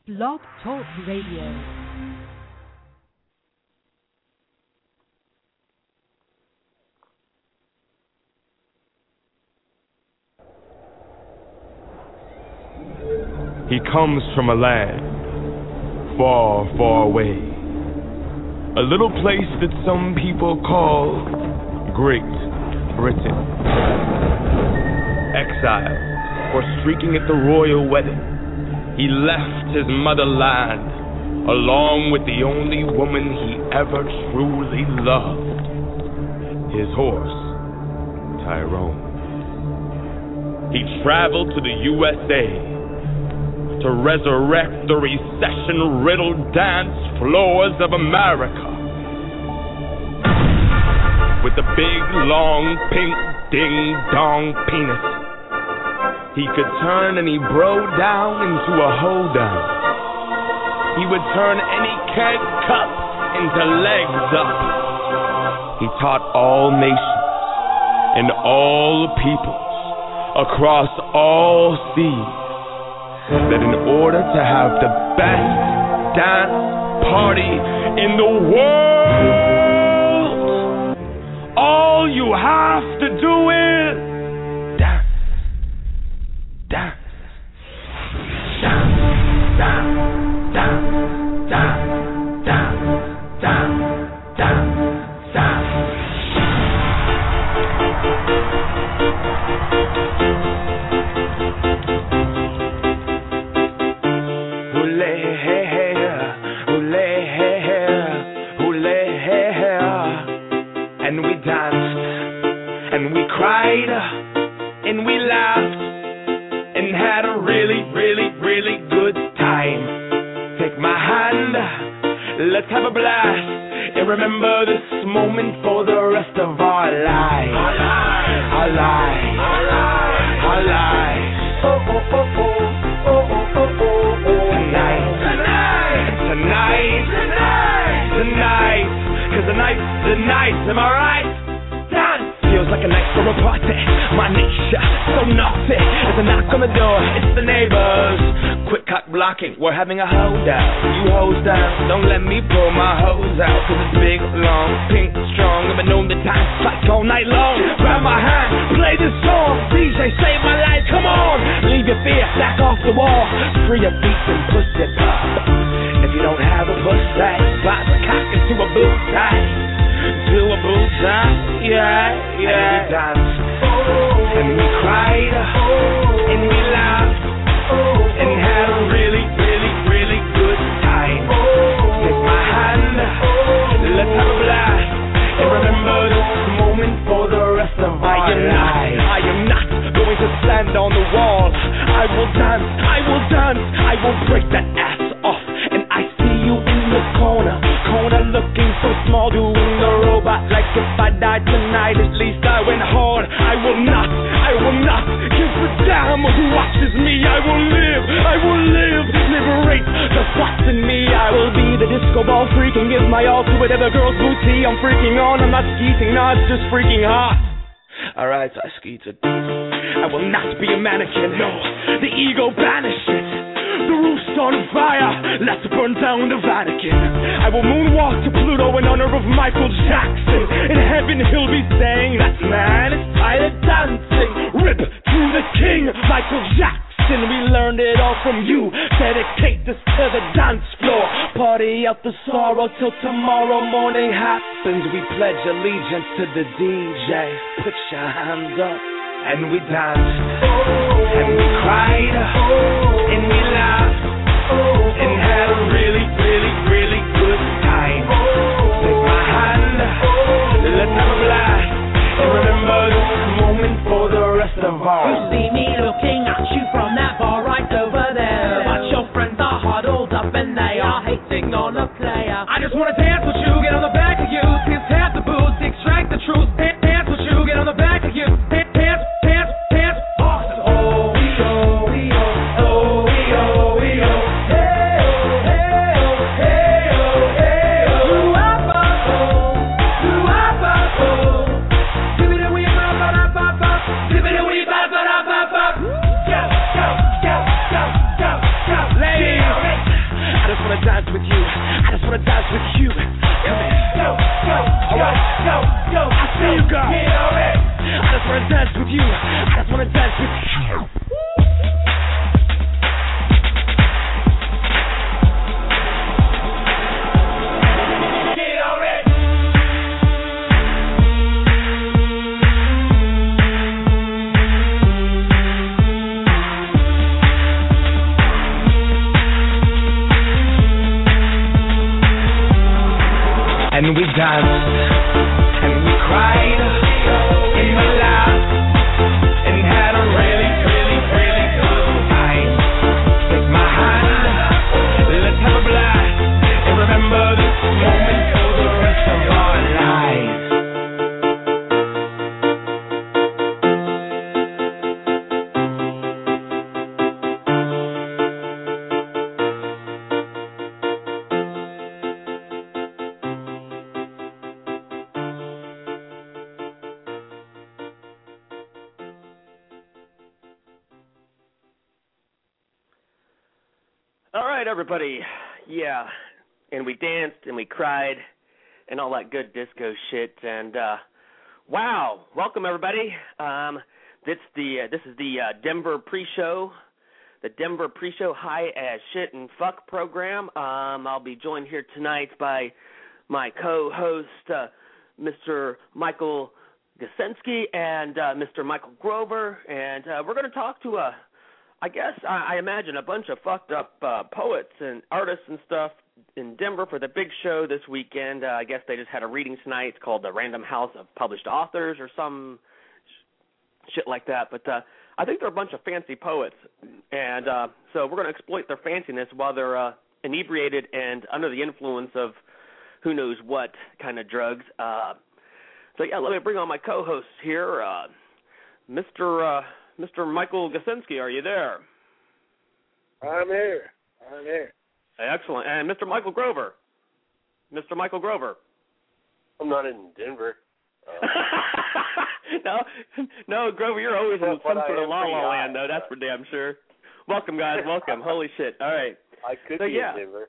Blog Talk Radio. He comes from a land far, far away, a little place that some people call Great Britain. Exile for streaking at the royal wedding, he left his motherland along with the only woman he ever truly loved, his horse, Tyrone. He traveled to the USA to resurrect the recession-riddled dance floors of America. With the big, long, pink, ding-dong penis, he could turn any bro down into a hoedown. He would turn any keg cup into legs up. He taught all nations and all peoples across all seas that in order to have the best dance party in the world, all you have to do is dance, dance, dance, dance, dance, dance, dance, dance, dance, dance. And we danced, and we cried, and we laughed, and had a really, really, really good time. Take my hand, let's have a blast, and remember this moment for the rest of our lives. Our lives, our lives, our lives, our lives. Oh, oh, oh, oh, oh, oh, oh, oh, oh. Tonight, tonight, tonight, tonight, tonight. Cause the night, am I right? Dance feels like a night for a party. My nature, so naughty. There's a knock on the door, it's the neighbors. Quick cock blocking, we're having a holdout. You hose down, don't let me pull my hose out. Cause it's big, long, pink, strong. I've been known to dance like all night long. Grab my hand, play this song. DJ, save my life, come on. Leave your fear, back off the wall. Free your feet and push it pop. If you don't have a push tie, slide the cock into a boot tie. To a boot tie, yeah, yeah. And we danced, and we cried, and we laughed, and had a really, really, really good time. Take my hand, let's have a blast, and remember this moment for the rest of our lives. I am not going to stand on the wall. I will dance, I will dance, I will break that ass off. You in the corner looking so small, doing the robot like if I died tonight, at least I went hard. I will not give a damn who watches me. I will live, liberate the thoughts in me. I will be the disco ball freak and give my all to whatever girl's booty I'm freaking on. I'm not skeeting, no, it's just freaking hot. Alright, I skeeted. I will not be a mannequin, no, the ego banish it. The roof's on fire, let's burn down the Vatican. I will moonwalk to Pluto in honor of Michael Jackson. In heaven he'll be saying, that man is tired of dancing. Rip to the king, Michael Jackson. We learned it all from you. Dedicate this to the dance floor. Party out the sorrow till tomorrow morning happens. We pledge allegiance to the DJ. Put your hands up. And we danced, and we cried, and we laughed, and had a really, really, really good time. Take my hand, let's have a blast, and remember this moment for the rest of our lives. You see me looking at you from that bar right over there, but your friends are huddled up and they are hating on a player. I just wanna dance with you, get on the back of you, tears tap the boots, extract the truth. Dance with you, get on the back of you. Dance, dance, dance, dance. Oh, we oh, we oh, oh, we oh. wanna dance with you. I just wanna dance with you. Come here. Go, alright, go. I see you, girl. I just wanna dance with you. I just wanna dance with you. And we danced, and we cried, and we laughed, and had a really, really, really good time. Take my hand, let's have a blast, and remember this moment for the rest of our lives. All right, everybody. Yeah, and we danced and we cried and all that good disco shit. And wow, welcome everybody. This is the Denver pre-show, the Denver pre-show High as Shit and Fuck program. I'll be joined here tonight by my co-host, Mr. Michael Gosensky and Mr. Michael Grover, and we're going to talk to I imagine a bunch of fucked up poets and artists and stuff in Denver for the big show this weekend. I guess they just had a reading tonight. It's called the Random House of Published Authors or some shit like that. But I think they're a bunch of fancy poets. And so we're going to exploit their fanciness while they're inebriated and under the influence of who knows what kind of drugs. So, yeah, let me bring on my co-hosts here. Mr. Michael Gosensky, are you there? I'm here. Excellent. And Mr. Michael Grover. I'm not in Denver. No, Grover, you're always in some sort of la-la land, though. That's for damn sure. Welcome, guys. Welcome. Holy shit. All right. I could be in Denver.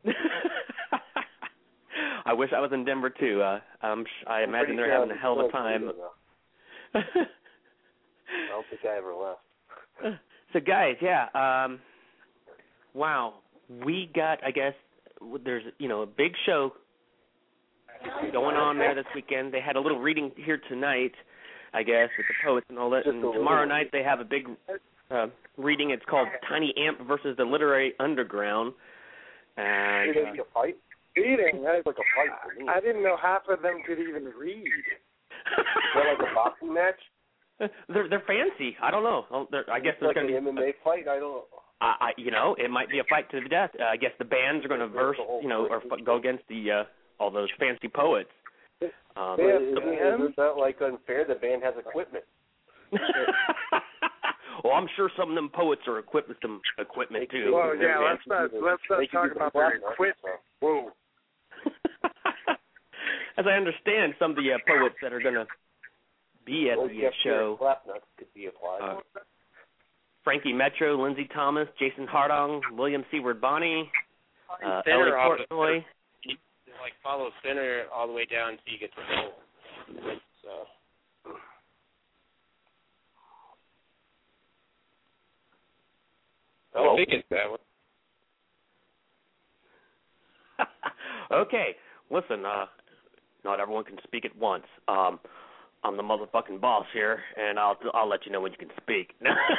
I wish I was in Denver, too. I imagine they're having a hell of a time. I don't think I ever left. So, guys, yeah, wow, we got, I guess, there's, a big show going on there this weekend. They had a little reading here tonight, I guess, with the poets and all that. And tomorrow night they have a big reading. It's called Tiny Amp versus the Literary Underground. And a fight? That's like a fight for me. I didn't know half of them could even read. Is that like a boxing match? They're fancy. I don't know. I guess there's like going to be an MMA fight. I don't. It might be a fight to the death. I guess the bands are going to verse, or go against the all those fancy poets. Is that like unfair? The band has equipment. Well, I'm sure some of them poets are equipped with some equipment too. Well, yeah, let's not talk about their equipment. Whoa. As I understand, some of the poets that are going to be at the show. Could be applied. Frankie Metro, Lindsey Thomas, Jason Hardong, William Seward Bonney, Ellie Portnoy. Like follow center all the way down until you get to the goal. So. I think it's that one. Okay, listen. Not everyone can speak at once. I'm the motherfucking boss here, and I'll let you know when you can speak.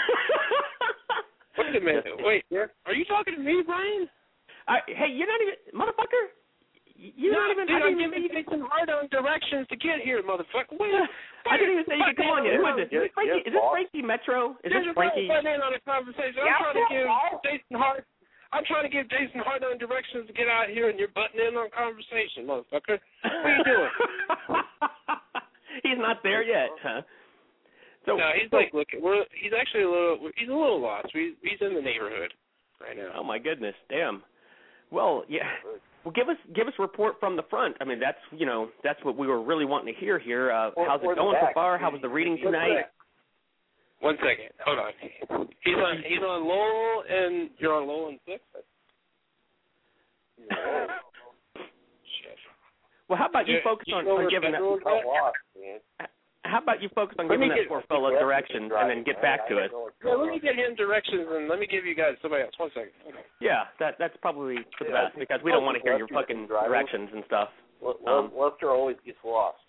Wait a minute. Wait, are you talking to me, Brian? Hey, you're not even motherfucker. You're not even. Dude, I'm giving you some hard-on directions to get here, motherfucker. Wait. I didn't even say you could come on yet. Who is this? Is this Frankie Metro? Is this Frankie? I'm in on a conversation. I'm trying to give Jason hard-on directions to get out here, and you're butting in on conversation, motherfucker. What are you doing? He's not there yet, huh? So, no, he's like looking. He's actually a little lost. He's in the neighborhood right now. Oh my goodness, damn. Well, yeah. Well, give us a report from the front. I mean, that's what we were really wanting to hear here. How's it going so far? How was the reading tonight? 1 second. Hold on. He's on Lowell, and you're on Lowell and 6th? Well, how about you focus on giving that? How about you focus on giving that poor fellow directions and then get back to it? Yeah, let me get him directions and let me give you guys somebody else. 1 second. Okay. Yeah, that's probably the best because we don't want to hear your fucking directions and stuff. Lester always gets lost.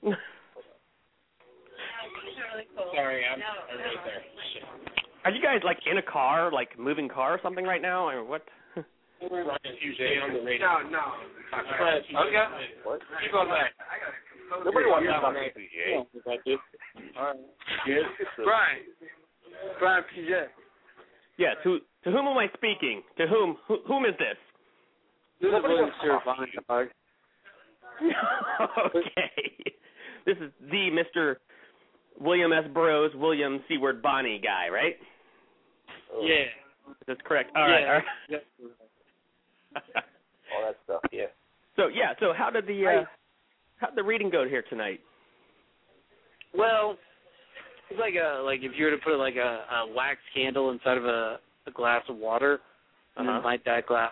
Sorry, I'm right there. Shit. Are you guys like in a car, like moving car or something right now, or what? We're on the radio. No. Okay. What? Keep on back. Nobody wants to talk to PJ. All right. Brian PJ. Yeah. To whom am I speaking? To whom? Whom is this? This is Mr. Bonnie. Okay. This is the Mr. William S. Burroughs, William Seward Bonney guy, right? Yeah. That's correct. All right. Yeah. All that stuff, yeah. So how did the reading go here tonight? Well, it's like if you were to put like a wax candle inside of a glass of water, and then light that glass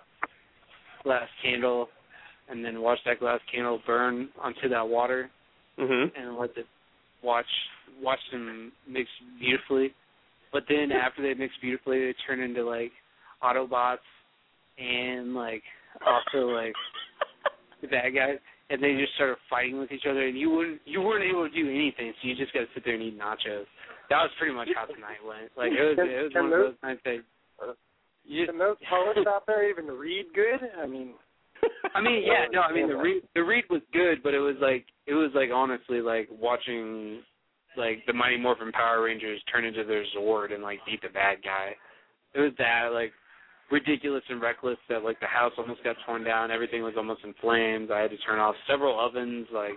candle, and then watch that glass candle burn onto that water, and let it watch them mix beautifully. But then after they mix beautifully, they turn into like Autobots and like also like the bad guys, and they just started fighting with each other, and you weren't able to do anything, so you just got to sit there and eat nachos. That was pretty much how the night went. Like it was one of those nights that. Can those poets out there even read good? I mean, yeah, no, I mean the read was good, but it was like honestly like watching like the Mighty Morphin Power Rangers turn into their Zord and like beat the bad guy. It was that like ridiculous and reckless that like the house almost got torn down, everything was almost in flames. I had to turn off several ovens, like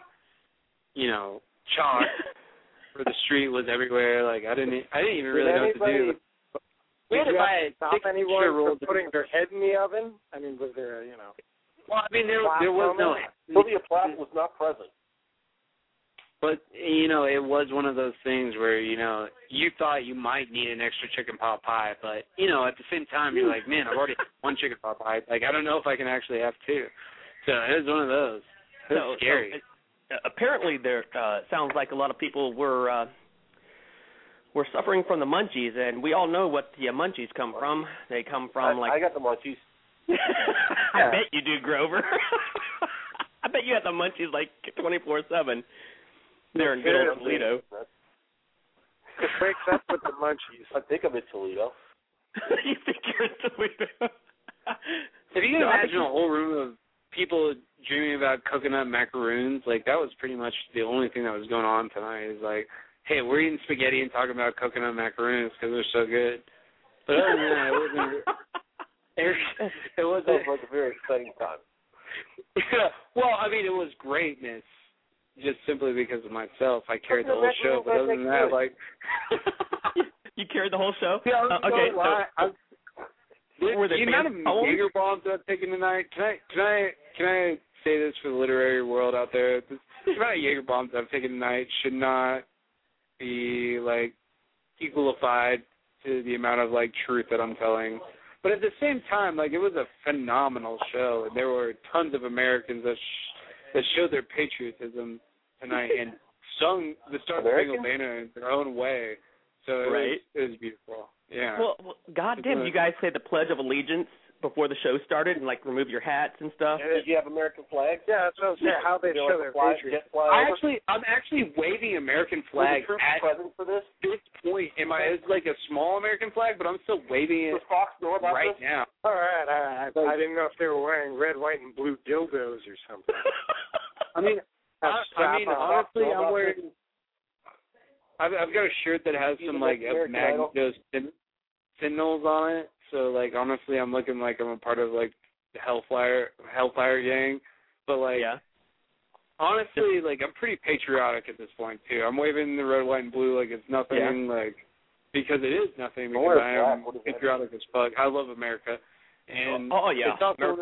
chalk for the street was everywhere. Like I didn't even really know what to do. We had to stop anyone from putting their head in the oven? I mean, was there Well, I mean, there was no. Sylvia Plath was not present. But, it was one of those things where, you thought you might need an extra chicken pot pie, but, at the same time, you're like, man, I've already had one chicken pot pie. Like, I don't know if I can actually have two. So it was one of those. It was scary. Apparently, there sounds like a lot of people were suffering from the munchies, and we all know what the munchies come from. They come from, I got the munchies. I bet you do, Grover. I bet you had the munchies, 24/7. There in good old Toledo. It breaks up with the munchies. I think I'm in Toledo. You think you're in Toledo? If you can imagine a whole room of people dreaming about coconut macaroons, that was pretty much the only thing that was going on tonight. Is like, hey, we're eating spaghetti and talking about coconut macaroons because they're so good. But other than that, it wasn't like a very exciting time. Yeah. Well, I mean, it was greatness. Just simply because of myself, I carried the whole show. But other than that, you carried the whole show. Yeah, okay. The amount of Jaeger bombs that I've taken tonight. Can I say this for the literary world out there? The amount of Jaeger bombs I've taken tonight should not be equalified to the amount of truth that I'm telling. But at the same time, it was a phenomenal show, and there were tons of Americans that showed their patriotism tonight and sung the Star Spangled Banner in their own way. So it was beautiful. Yeah. Well, goddamn, you guys say the Pledge of Allegiance before the show started and remove your hats and stuff. And did you have American flags? Yeah, that's what I was saying. How they show their patriotism. I'm actually waving American flag at present for this point. It's like a small American flag, but I'm still waving it right now. All right. I didn't know if they were wearing red, white, and blue dildos or something. I mean, honestly, I'm wearing. I've got a shirt that has some Magneto Sentinels on it. So honestly, I'm looking like I'm a part of the Hellfire gang. But honestly, I'm pretty patriotic at this point too. I'm waving the red, white, and blue like it's nothing. Because it is nothing. Because I am patriotic as fuck. I love America, and it's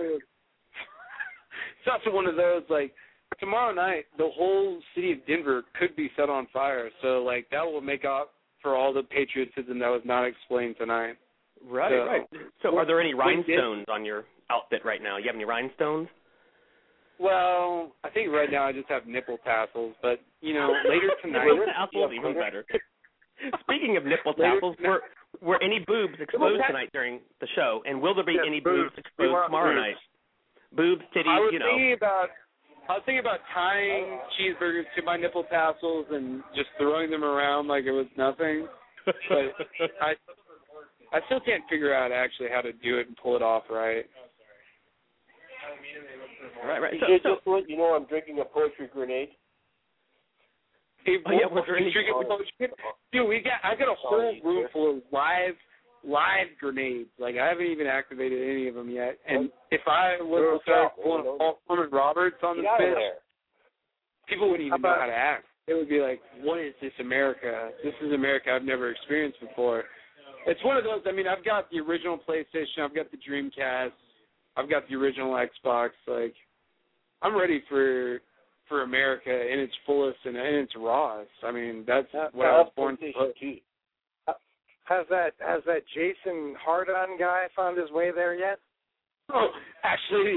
also one of those tomorrow night, the whole city of Denver could be set on fire. So, that will make up for all the patriotism that was not explained tonight. Right. So, are there any rhinestones on your outfit right now? You have any rhinestones? Well, I think right now I just have nipple tassels, but, later tonight... Nipple tassels, even better. Speaking of nipple tassels, were any boobs exposed tonight during the show? And will there be any boobs exposed tomorrow night? Boobs, titties, I was thinking about tying cheeseburgers to my nipple tassels and just throwing them around like it was nothing. But I still can't figure out actually how to do it and pull it off right. Right. Just to let you know, I'm drinking a poetry grenade. Hey, we're drinking a poetry grenade. Dude, I got a whole room full of live grenades. Like, I haven't even activated any of them yet. And if I was to start pulling Paul Foreman Roberts on the pitch, people wouldn't even know how to act. It would be like, what is this America? This is America I've never experienced before. It's one of those, I've got the original PlayStation, I've got the Dreamcast, I've got the original Xbox. Like, I'm ready for America in its fullest and in its rawest. That's what I was born to play. Has that Jason Hardon guy found his way there yet? Oh, actually,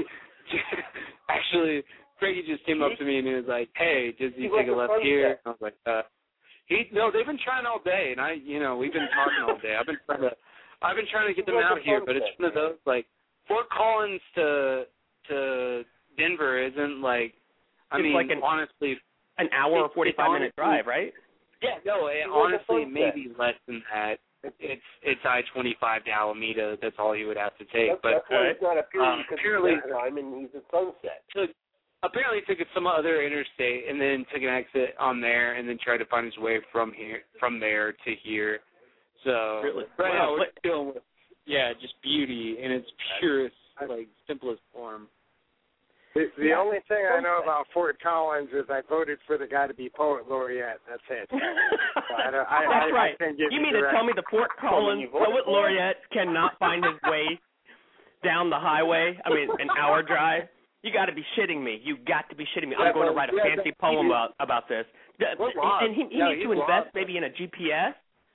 Frankie just came up to me and he was like, "Hey, does he take a left here?" I was like, No, they've been trying all day, and we've been talking all day. I've been trying to get them out here, but it's one of those like Fort Collins to Denver isn't like. Honestly, an hour or 45-minute drive, right? Yeah, no, honestly, maybe less than that. It's I-25 to Alameda. That's all he would have to take. That's why he's not appearing apparently time, and he's at Sunset. So apparently took some other interstate and then took an exit on there, and then tried to find his way from there to here. So really? Right now we're dealing with just beauty in its purest, simplest form. The only thing I know about Fort Collins is I voted for the guy to be poet laureate. That's it. That's right. You mean to tell me the Fort Collins poet laureate cannot find his way down the highway? An hour drive? You got to be shitting me. You got to be shitting me. I'm going to write a fancy poem about this. And he needs to invest maybe in a GPS?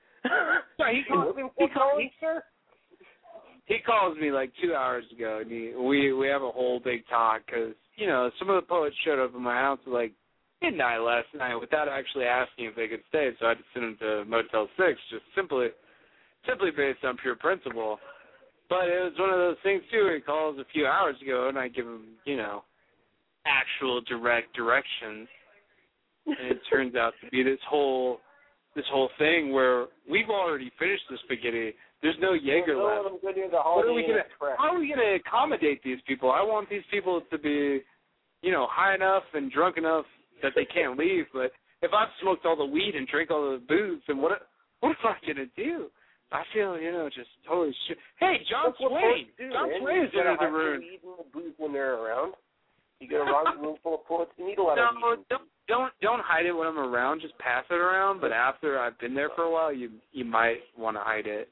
He calls me like 2 hours ago, and we have a whole big talk because, some of the poets showed up at my house at like midnight last night without actually asking if they could stay, so I had to send them to Motel 6 just simply based on pure principle. But it was one of those things, too, where he calls a few hours ago, and I give him, actual direct directions, and it turns out to be this whole thing where we've already finished the spaghetti. There's no Jaeger left. How are we gonna accommodate these people? I want these people to be, high enough and drunk enough that they can't leave. But if I've smoked all the weed and drank all the booze, then what am I gonna do? I feel, just totally shit. Hey, John Swain. John Swain is in the room. Weed and the booze when they're around. You get a room full of poets. You need a lot of weed. Don't hide it when I'm around. Just pass it around. But after I've been there for a while, you might want to hide it.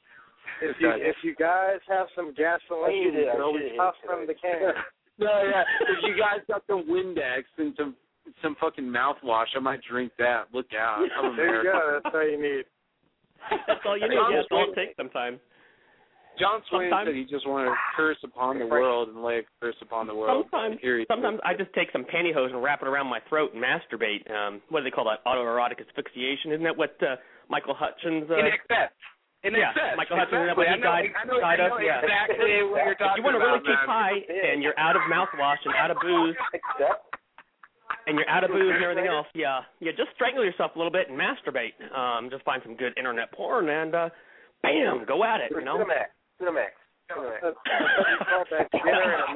If you guys have some gasoline, you can always toss from the can. If you guys got some Windex and some fucking mouthwash, I might drink that. Look out. I'm there you go. That's all you need. That's all you need. That's all it takes sometimes. John Swain said he just wanted to curse upon the world and lay a curse upon the world. Sometimes I just take some pantyhose and wrap it around my throat and masturbate. What do they call that? Autoerotic asphyxiation. Isn't that what Michael Hutchins... In excess. Michael Hutchins, isn't that what he died of? Yeah. Exactly what you're talking about. You want to really keep high, and you're out of mouthwash and out of booze, and you're out of booze and everything else, just strangle yourself a little bit and masturbate. Just find some good internet porn and, bam, go at it, Cinemax. Excuse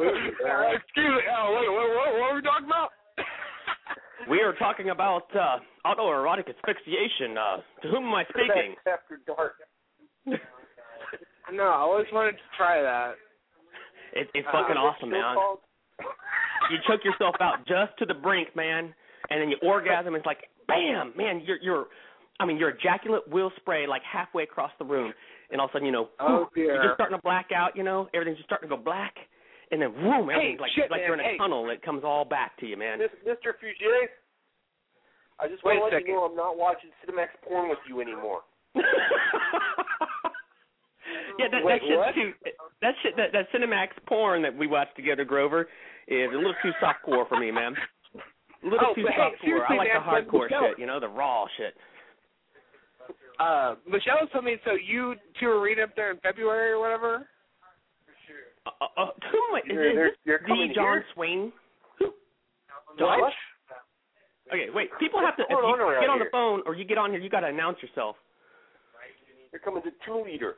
me. What are we talking about? We are talking about autoerotic asphyxiation. To whom am I speaking? After dark. No, I always wanted to try that. It's fucking awesome, man. You choke yourself out just to the brink, man, and then you orgasm. It's like, bam, man, your ejaculate will spray like halfway across the room, and all of a sudden, you're just starting to black out. Everything's just starting to go black, and then boom, everything's like you're in a tunnel. It comes all back to you, man. Mr. Fugier, I just want to let you know I'm not watching Cinemax porn with you anymore. Yeah, Wait, what? That Cinemax porn that we watched together, Grover, is a little too softcore for me, man. A little too softcore. I like the hardcore shit, you know, the raw shit. Michelle was telling me, so you two are reading up there in February or whatever? Is this the John Swain? What? Okay, wait. People have to, if you get on the phone or you get on here, you got to announce yourself. You're coming to 2-liter.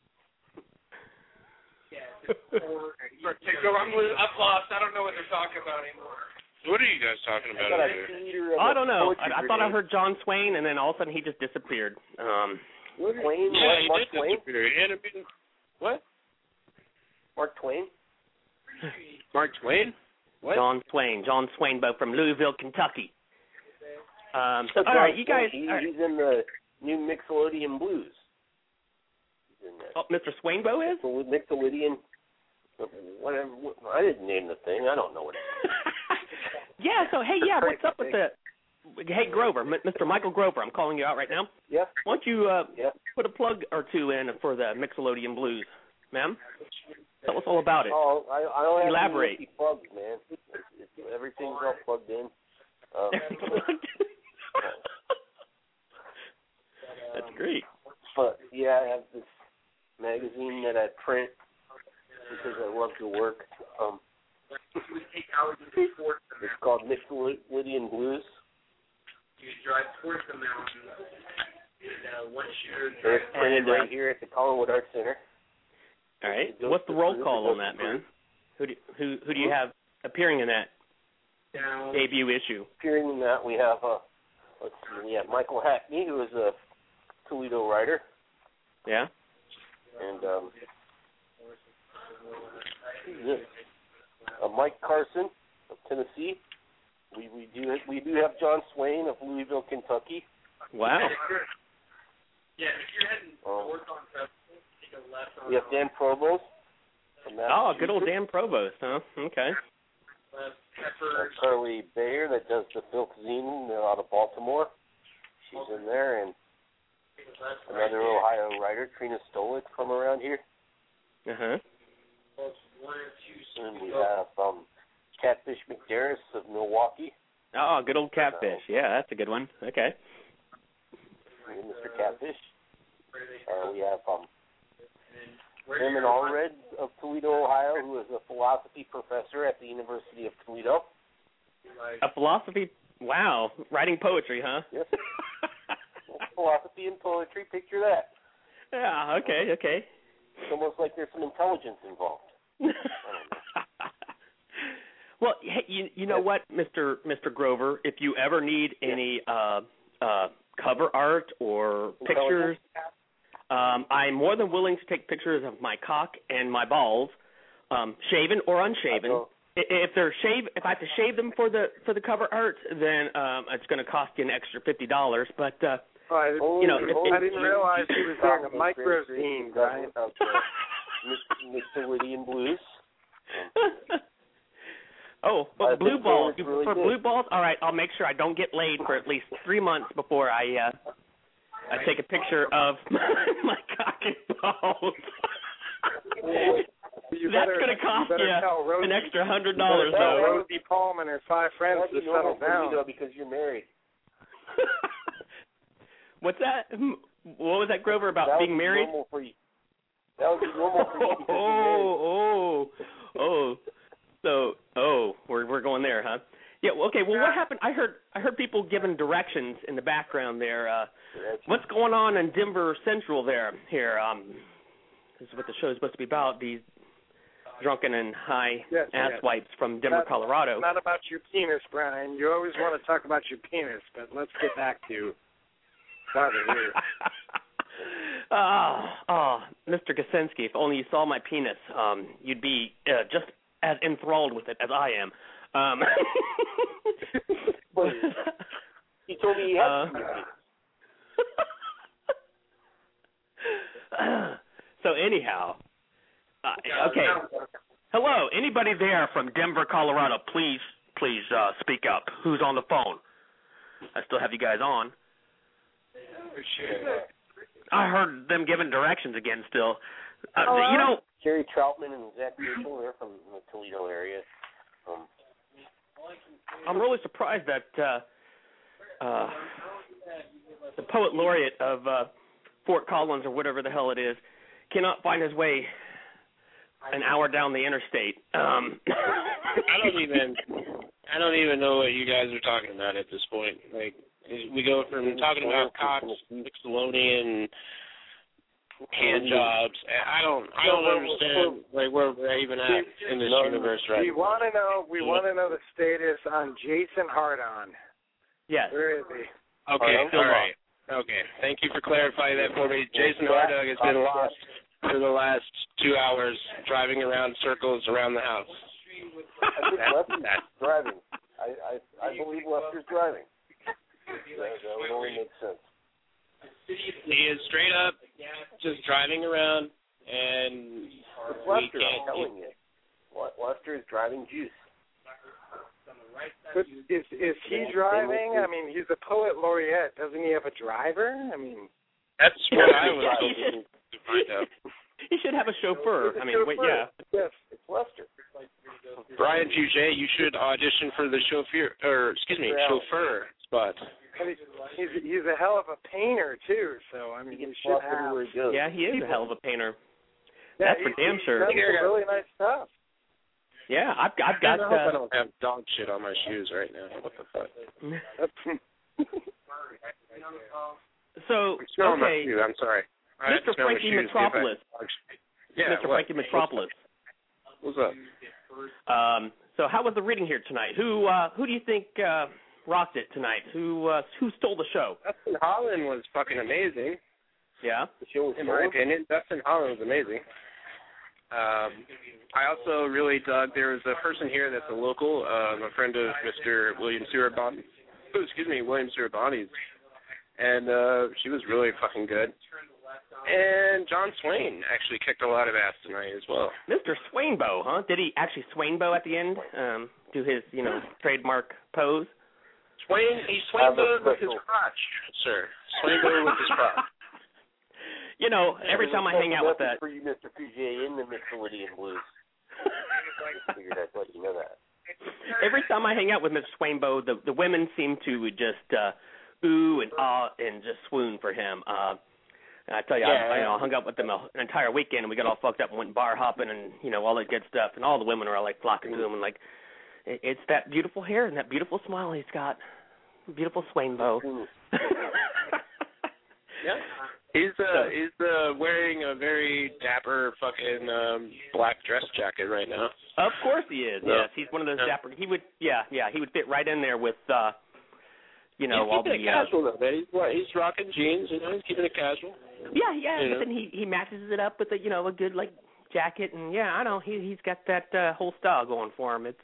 I'm lost. I don't know what they're talking about anymore. What are you guys talking about over there? I don't know. I thought I heard John Swain, and then all of a sudden he just disappeared. Twain? Yeah, Mark he did Twain? disappear. What? Mark Twain? Mark Twain? What? John Swainbo from Louisville, Kentucky. All right, you guys. He's in the new Mixolydian Blues. He's in that. Oh, Mr. Swainbo is? Mixolydian. Whatever. I didn't name the thing. I don't know what it is. Yeah, so, hey, what's up with the... Hey, Grover, Mr. Michael Grover, I'm calling you out right now. Yeah. Why don't you put a plug or two in for the Mixolydian Blues, ma'am? Tell us all about it. Oh, I don't have Elaborate. any plugs, man. Everything's all plugged in. That's great. But, yeah, I have this magazine that I print because I love to work. It's called Mixolydian Blues. It's printed right here at the Collinwood Arts Center. All right. What's the roll call on that, man? Who do you have appearing in that debut issue? Appearing in that, we have we have Michael Hackney, who is a Toledo writer. Yeah. And Mike Carson of Tennessee. We do have John Swain of Louisville, Kentucky. Wow. Yeah, if you're heading north on Festival, take a left on. We have Dan Provost from Massachusetts. Oh, good old Dan Provost, huh? Okay. Carly Bayer, that does the Filk Zine out of Baltimore. She's in there, and another Ohio writer, Trina Stolik, from around here. Uh-huh. And we have Catfish McDarris of Milwaukee. Oh, good old Catfish. Yeah, that's a good one. Okay. And Mr. Catfish. We have Raymond Allred of Toledo, Ohio, who is a philosophy professor at the University of Toledo. A philosophy, wow, writing poetry, huh? Yes. Philosophy and poetry, picture that. Yeah, okay. It's almost like there's some intelligence involved. Well, hey, you know what, Mr. Grover, if you ever need any cover art or pictures, I'm more than willing to take pictures of my cock and my balls, shaven or unshaven. If I have to shave them for the cover art, then it's going to cost you an extra $50. But I didn't realize he was doing a micro-zine, Brian. Mixolydian Blues. Blue balls. You really prefer good. blue balls? All right, I'll make sure I don't get laid for at least 3 months before I take a picture of my cock and balls. That's going to cost you an extra $100, though. Rosie Palm and her 5 friends to settle down. Because you're married. What's that? What was that, Grover, about being married? Normal for you. That would be normal for you because you're married. We're going there, huh? Yeah. Okay. Well, what happened? I heard people giving directions in the background there. What's going on in Denver Central there? Here, this is what the show is supposed to be about. These drunken and high asswipes from Denver, Colorado. Not about your penis, Brian. You always want to talk about your penis, but let's get back to Father here. Mr. Kaczynski, if only you saw my penis, you'd be just as enthralled with it as I am. He told me he had So anyhow, okay. Hello, anybody there from Denver, Colorado? Please speak up. Who's on the phone? I still have you guys on. I heard them giving directions again still. You know, Jerry Troutman and Zach Mitchell, they're from the Toledo area. I'm really surprised that the poet laureate of Fort Collins or whatever the hell it is cannot find his way an hour down the interstate. I don't even know what you guys are talking about at this point. Like, we go from talking about Cox, Nickelodeon, hand jobs. I don't understand like where we're even at in this universe right now. We want to know the status on Jason Hardon. Yes. Where is he? Okay, all right. Okay, thank you for clarifying that for me. Jason Hardog has been lost for the last 2 hours driving around circles around the house. I think Lester's driving. I believe Lester's driving. That would only make sense. He is straight up just driving around, and it's Lester, I'm telling you. Lester is driving juice. But is he driving? I mean, he's a poet laureate. Doesn't he have a driver? I mean, that's what I was hoping to find out. He should have a chauffeur. I mean, wait, yeah. Yes, it's Lester. Brian Puget, you should audition for the chauffeur spot. I mean, he's a hell of a painter too. So I mean, he should have. Yeah, he is a hell of a painter. That's for damn sure. That's really nice stuff. Yeah, I've got. I hope I don't have dog shit on my shoes right now. What the fuck? So okay, I'm sorry. Mr. Frankie Metropolis. Yeah, Mr. Frankie Metropolis. What's up? So how was the reading here tonight? Who do you think rocked it tonight? Who stole the show? Dustin Holland was fucking amazing. Yeah. The show was in my opinion, Dustin Holland was amazing. I also really dug. There was a person here that's a local, a friend of Mr. William Surabani. William Surabani's, and she was really fucking good. And John Swain actually kicked a lot of ass tonight as well. Mr. Swainbo, huh? Did he actually Swainbo at the end? Do his, trademark pose? He Swainbo with his crotch, sir. Swainbo with his crotch. Every time I hang out with that. For you, Mr. Puget, in the Mixolydian blues. I figured I'd let you know that. Every time I hang out with Mr. Swainbo, the women seem to just ooh and ah and just swoon for him. I tell you, I hung out with them an entire weekend, and we got all fucked up and went bar hopping and all that good stuff, and all the women were like flocking to him, and like, it's that beautiful hair and that beautiful smile he's got. Beautiful Swainbo. Yeah. He's wearing a very dapper fucking black dress jacket right now. Of course he is. Yes, he's one of those dapper. He would, he would fit right in there with, all the. He's casual though, man. He's rocking jeans. He's keeping it casual. Yeah. But then he matches it up with a good jacket, and I know he's got that whole style going for him. It's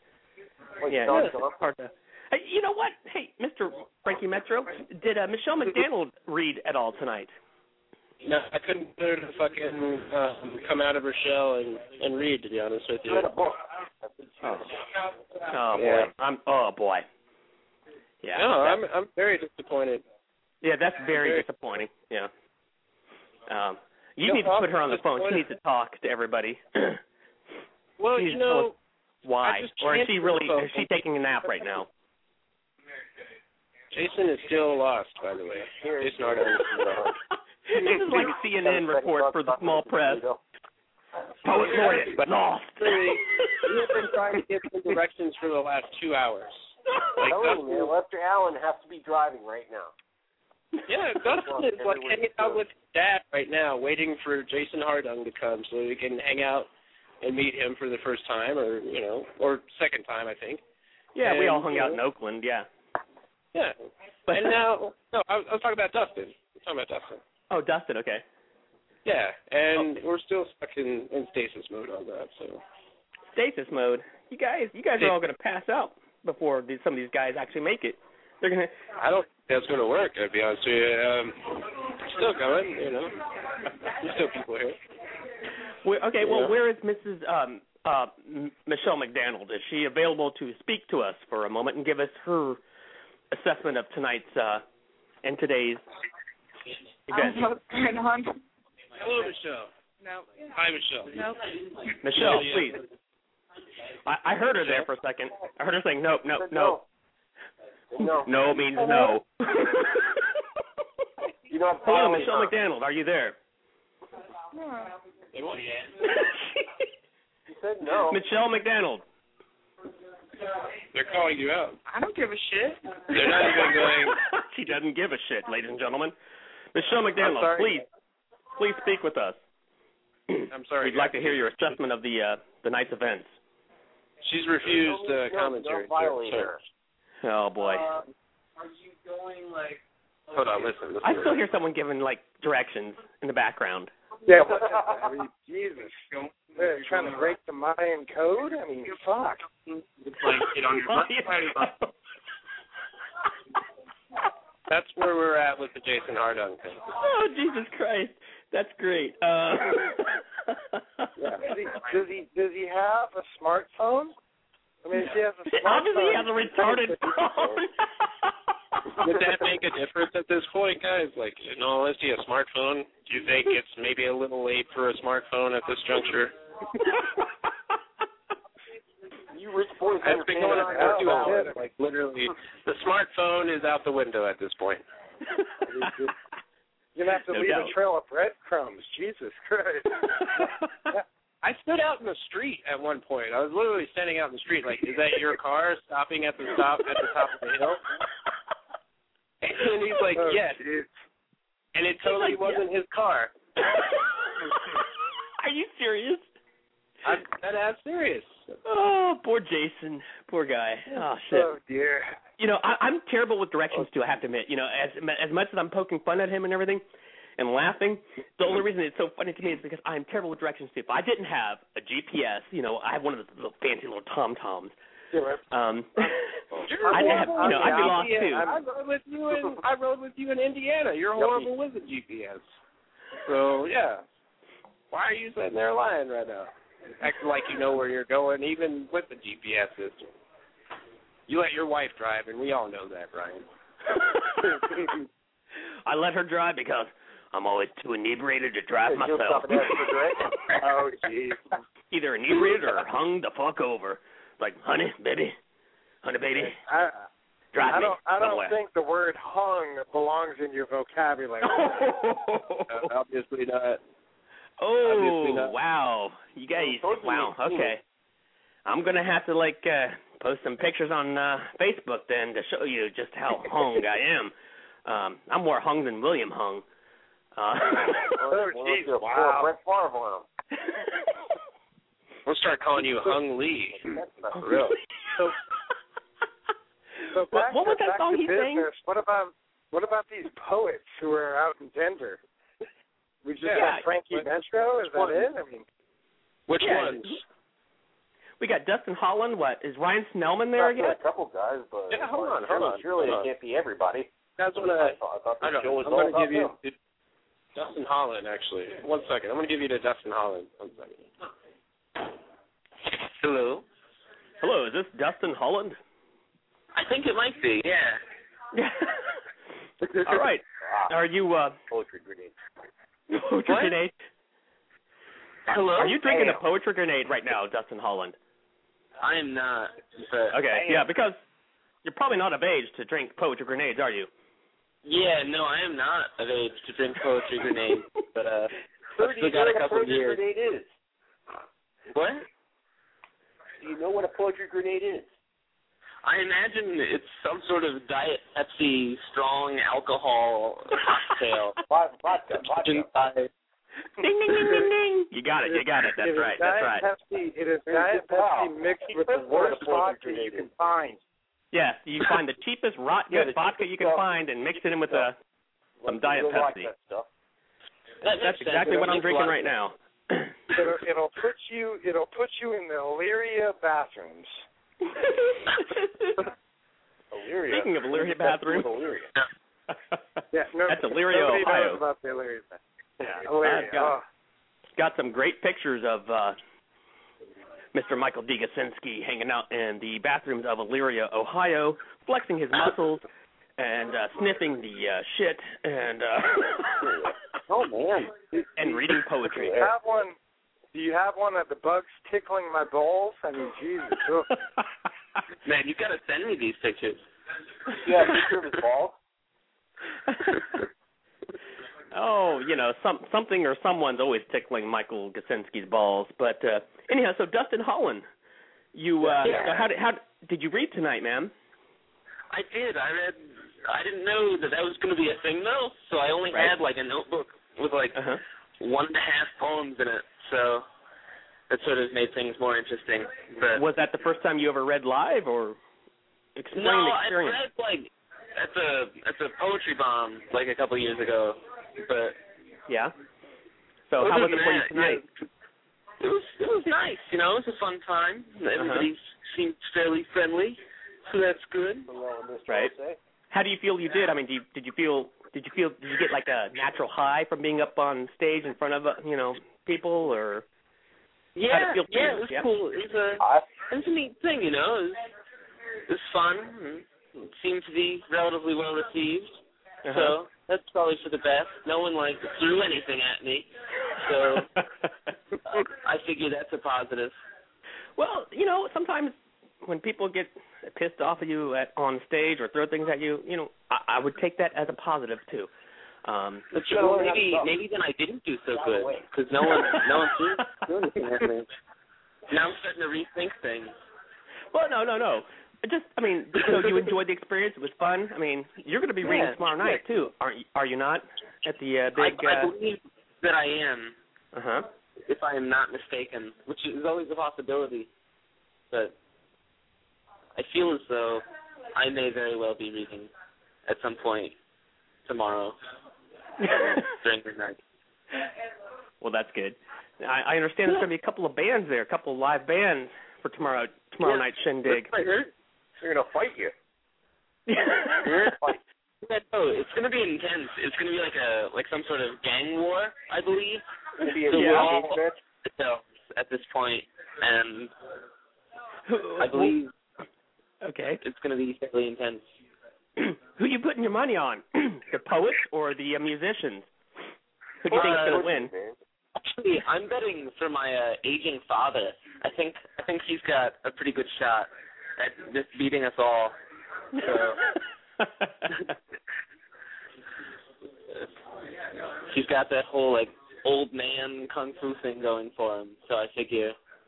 hard to. You know what? Hey, Mr. Frankie Metro, did Michelle McDaniel read at all tonight? No, I couldn't get her to fucking come out of her shell and read, to be honest with you. Oh boy. Yeah. No, I'm very disappointed. Yeah, that's very disappointing. Yeah. You need to put her on the phone. She needs to talk to everybody. Well, why? Or is she taking a nap right now? Jason is still lost, by the way. Jason Hardon. This is like a CNN report for the small press. Poet laureate, but lost. We have been trying to get some directions for the last 2 hours. Lester Allen has to be driving right now. Yeah, Dustin is hanging out with Dad right now, waiting for Jason Hardung to come so we can hang out and meet him for the first time, or second time, I think. Yeah, we all hung out in Oakland. Yeah. Yeah. And now, I was talking about Dustin. Oh, Dustin, okay. Yeah, and we're still stuck in stasis mode on that. So. Stasis mode? You guys are all going to pass out before some of these guys actually make it. They're going to. I don't think that's going to work, to be honest with you. Still going, There's still people here. Well, where is Mrs. Michelle McDaniel? Is she available to speak to us for a moment and give us her assessment of tonight's and today's event? Hello, Michelle. No. Hi, Michelle. Nope. Michelle, please. I heard her there for a second. I heard her saying nope, nope, no. No means no. You know, hello, Michelle McDonald. Are you there? You said no. Michelle McDonald. They're calling you out. I don't give a shit. They're not even going. She doesn't give a shit, ladies and gentlemen. Michelle McDonald, please speak with us. I'm sorry. We'd like to hear your assessment of the night's events. She's refused commentary. Don't violate her. Oh boy. Are you going like? Hold on, listen. I still hear someone giving like directions in the background. Yeah, I mean, Jesus. They're trying to break the Mayan code? I mean, fuck. It's like get on your butt. That's where we're at with the Jason Hardung thing. Oh, Jesus Christ. That's great. Yeah. Does he have a smartphone? I mean, if he has a smartphone. Obviously, he has a retarded phone. Would that make a difference at this point, guys? Like, in all honesty, a smartphone, do you think it's maybe a little late for a smartphone at this juncture? You rich boys It's been going on for 2 hours. Like, literally, the smartphone is out the window at this point. You're going to have to leave a trail of breadcrumbs. Jesus Christ. I stood out in the street at one point. I was literally standing out in the street, like, is that your car stopping at the top of the hill? And he's like, yes. Geez. And it totally wasn't his car. Are you serious? I'm serious. Oh, poor Jason. Poor guy. Oh, shit. Oh, dear. You know, I'm terrible with directions, too, I have to admit. You know, as much as I'm poking fun at him and everything and laughing, the only reason it's so funny to me is because I'm terrible with directions, too. If I didn't have a GPS, you know, I have one of those little fancy little TomToms. I'd be lost, too. I rode with you in Indiana. You're horrible with the GPS. So, yeah. Why are you sitting there lying right now? Acting like you know where you're going, even with the GPS system. You let your wife drive, and we all know that, Ryan. I let her drive because I'm always too inebriated to drive myself. Oh, jeez. Either inebriated or hung the fuck over. Like, honey, baby, drive me. I don't think the word hung belongs in your vocabulary. Obviously not. Oh, wow. You guys, wow, okay. I'm going to have to, like, post some pictures on Facebook then to show you just how hung I am. I'm more hung than William hung. Oh, jeez, wow. Brett Favre. We'll start calling you Hung Lee. For real. So back what was that song he sang? What about these poets who are out in Denver? We just got Frankie Metro. Is that it? I mean, which ones? We got Dustin Holland. What is Ryan Snellman there again? A couple guys, but hold on. Surely it can't be everybody. That's what I thought the show was all about him. Dustin Holland, actually. 1 second. I'm going to give you to Dustin Holland. 1 second. Hello. Hello. Is this Dustin Holland? I think it might be. Yeah. All right. Are you poetry grenade? Poetry grenade. Hello. Are you drinking a poetry grenade right now, Dustin Holland? I am not. Okay. Yeah, because you're probably not of age to drink poetry grenades, are you? Yeah, no, I am not of age to drink poetry grenades, but I've still got a couple of years. Grenade is? What? Do you know what a poetry grenade is? I imagine it's some sort of Diet Pepsi strong alcohol cocktail. Vodka. Ding, ding, ding, ding, ding. You got it. That's right. It is Diet Pepsi mixed with the worst vodka you can find. Yes, you find the cheapest rotten vodka you can find and mix it in with some Diet Pepsi. That's exactly what I'm drinking right now. It'll put you in the Illyria bathrooms. Speaking of Illyria bathrooms, that's Illyria, Ohio. Ohio. Knows about the Illyria. Yeah, Illyria. Got some great pictures of Mr. Michael D. Gasinski hanging out in the bathrooms of Illyria, Ohio, flexing his muscles and sniffing the shit and Oh man. And reading poetry. Do you have one? Do you have one of the bugs tickling my balls? I mean, Jesus. Man, you got to send me these pictures. Yeah, picture of his balls. Oh, something or someone's always tickling Michael Gasinski's balls. But anyhow, so Dustin Holland, you how did you read tonight, man? I did. I read. I didn't know that was going to be a thing, though. So I only had like a notebook with like 1.5 poems in it. So that sort of made things more interesting. But was that the first time you ever read live, or explain the experience? No, I read like at the Poetry Bomb like a couple years ago. But yeah. So how was it for you tonight? It was nice. It was a fun time. Everybody seemed fairly friendly, so that's good. Right. How do you feel you did? I mean, did you get like a natural high from being up on stage in front of people, or? Yeah, it was cool. It was a neat thing, It was fun. It seemed to be relatively well received. So that's probably for the best. No one threw anything at me, so I figure that's a positive. Well, sometimes when people get pissed off at you on stage or throw things at you, I would take that as a positive too. Maybe then I didn't do so good because no one threw anything at me. Now I'm starting to rethink things. Well, no. So you enjoyed the experience. It was fun. I mean, you're going to be reading tomorrow night too, are you not? At the big. I believe that I am. If I am not mistaken, which is always a possibility, but I feel as though I may very well be reading at some point tomorrow during the night. Well, that's good. I understand there's going to be a couple of bands there, a couple of live bands for tomorrow night's shindig. I heard. They're going to fight you. No, it's going to be intense. It's going to be like some sort of gang war, I believe. Maybe we're all at this point, and I believe it's going to be fairly intense. Who you putting your money on? The poets or the musicians? Who do you think is going to win? Actually, I'm betting for my aging father. I think he's got a pretty good shot at just beating us all. So he's got that whole old man kung fu thing going for him. So I figure.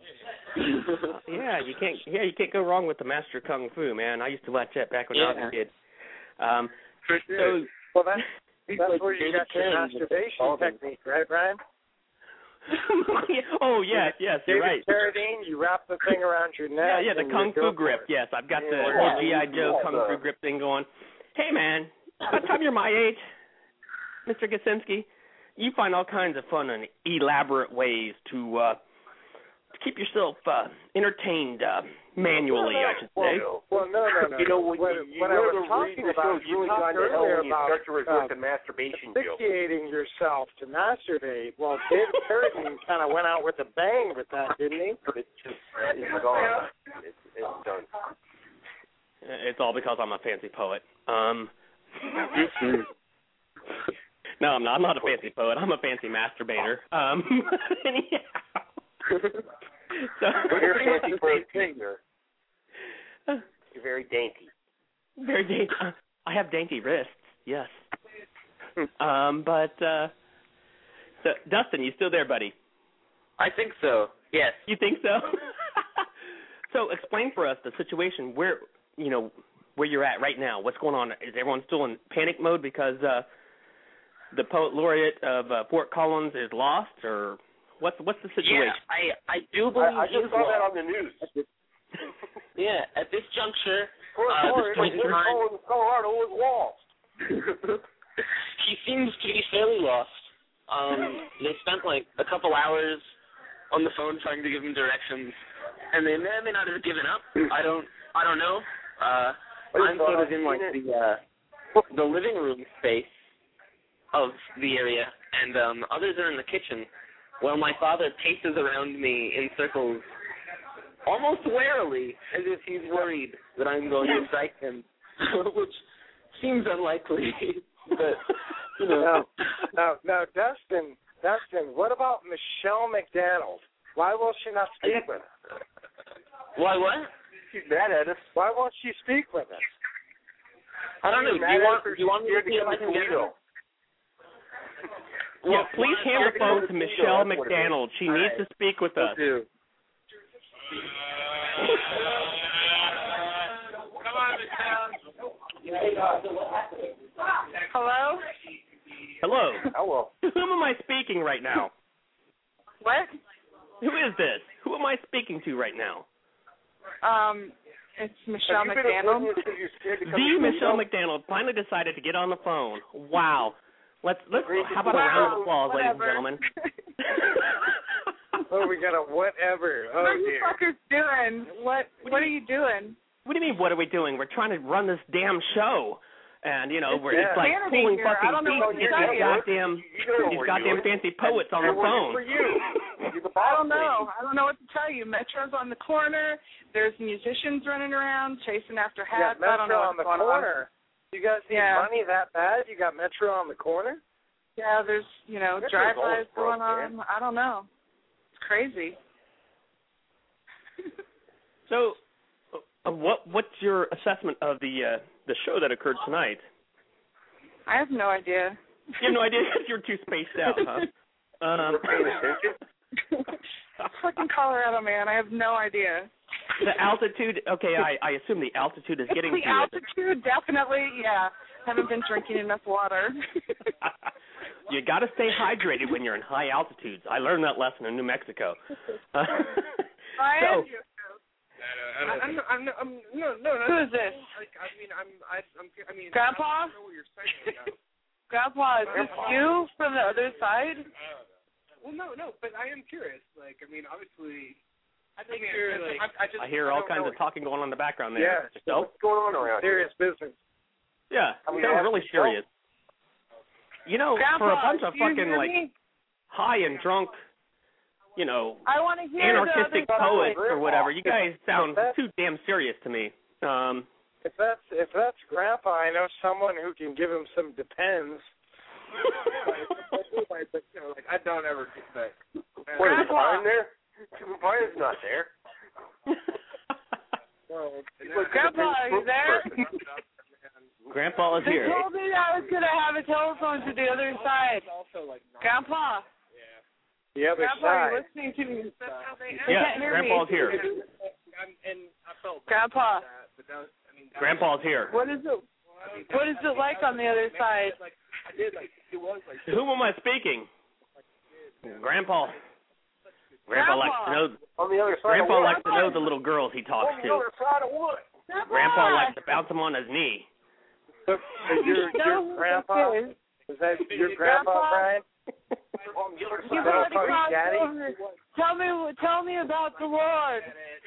You can't go wrong with the master kung fu, man. I used to watch that back when I was a kid. For sure. Well, that's where you got your masturbation technique, right, Brian? Yes, you're right. Carradine, you wrap the thing around your neck. Yeah, the kung fu grip. Yes, I've got the whole G.I. Joe kung fu grip thing going. Hey, man, by the time you're my age, Mr. Gasinski, you find all kinds of fun and elaborate ways to keep yourself entertained manually, I should say. Well, no. When I was talking about, you talked earlier about asphyxiating yourself to masturbate. Well, David Carradine kind of went out with a bang with that, didn't he? It's gone. It's done. It's all because I'm a fancy poet. No, I'm not. I'm not a fancy poet. I'm a fancy masturbator. Anyhow. So you're fancy for a singer. You're very dainty. Very dainty. I have dainty wrists. Yes. But so Dustin, you still there, buddy? I think so. Yes. You think so? So explain for us the situation where you're at right now. What's going on? Is everyone still in panic mode because the poet laureate of Fort Collins is lost, or what's the situation? Yeah, I do believe I just saw that on the news. Yeah, at this juncture, Fort Colorado is lost. He seems to be fairly lost. They spent a couple hours on the phone trying to give him directions, and they may or may not have given up. I don't know. I'm sort of in the living room space of the area, and others are in the kitchen. While my father paces around me in circles, almost warily, as if he's worried that I'm going to strike him, which seems unlikely. But Now, Dustin, what about Michelle McDonald? Why will she not speak with us? Why what? She's mad at us. Why won't she speak with us? I don't know. Do you want me to see if I can get her? Yeah, please hand the phone to Michelle McDonald. She needs to speak with us. Hello? Hello. Hello. To whom am I speaking right now? What? Who is this? Who am I speaking to right now? It's Michelle McDonald. The Michelle McDonald finally decided to get on the phone. Wow. Let's how about a round of applause, ladies and gentlemen? Oh, we got a whatever. Oh, what are you fuckers doing? What are you doing? What do you mean, what are we doing? We're trying to run this damn show. And, you know, it's like pulling here. fucking I don't know what teeth to to tell you. these goddamn fancy poets on the phone. I don't know. I don't know what to tell you. Metro's on the corner. There's musicians running around chasing after hats. Metro I don't know on the corner. You guys need money that bad? You got Metro on the corner? Yeah, there's, drive-bys going on. I don't know. It's crazy. So, what's your assessment of the show that occurred tonight? I have no idea. You have no idea because you're too spaced out, huh? Fucking Colorado, man. I have no idea. The altitude, okay, I assume the altitude is getting to you. The altitude, definitely, yeah. Haven't been drinking enough water. You got to stay hydrated when you're in high altitudes. I learned that lesson in New Mexico. No. Who is this? I mean, Grandpa? I don't know what you're saying. Grandpa, is this you from the other side? Well, no, but I am curious. Obviously, I hear all kinds of talking going on in the background there. Yeah. So? What's going on around here? Serious business. Yeah, sounds really serious. Grandpa, for a bunch of fucking, high and drunk, I want to hear anarchistic poets or whatever, you guys sound too damn serious to me. If that's Grandpa, I know someone who can give him some depends. I don't ever get that. What, is Brian there? Brian's not there. Grandpa, are you there? Grandpa is here. They told me I was going to have a telephone to the other side. Grandpa. The other Grandpa, side. you're listening to me. Yeah, Grandpa's here. Grandpa. Grandpa's here. What is it like on the other side? To whom am I speaking? Grandpa. Grandpa likes to know. On the other side. Grandpa likes to know the little girls he talks to. On the other side of what? Grandpa likes to bounce them on his knee. Look, your grandpa? Is that your grandpa, Brian? You've already crossed over. Tell me about the Lord.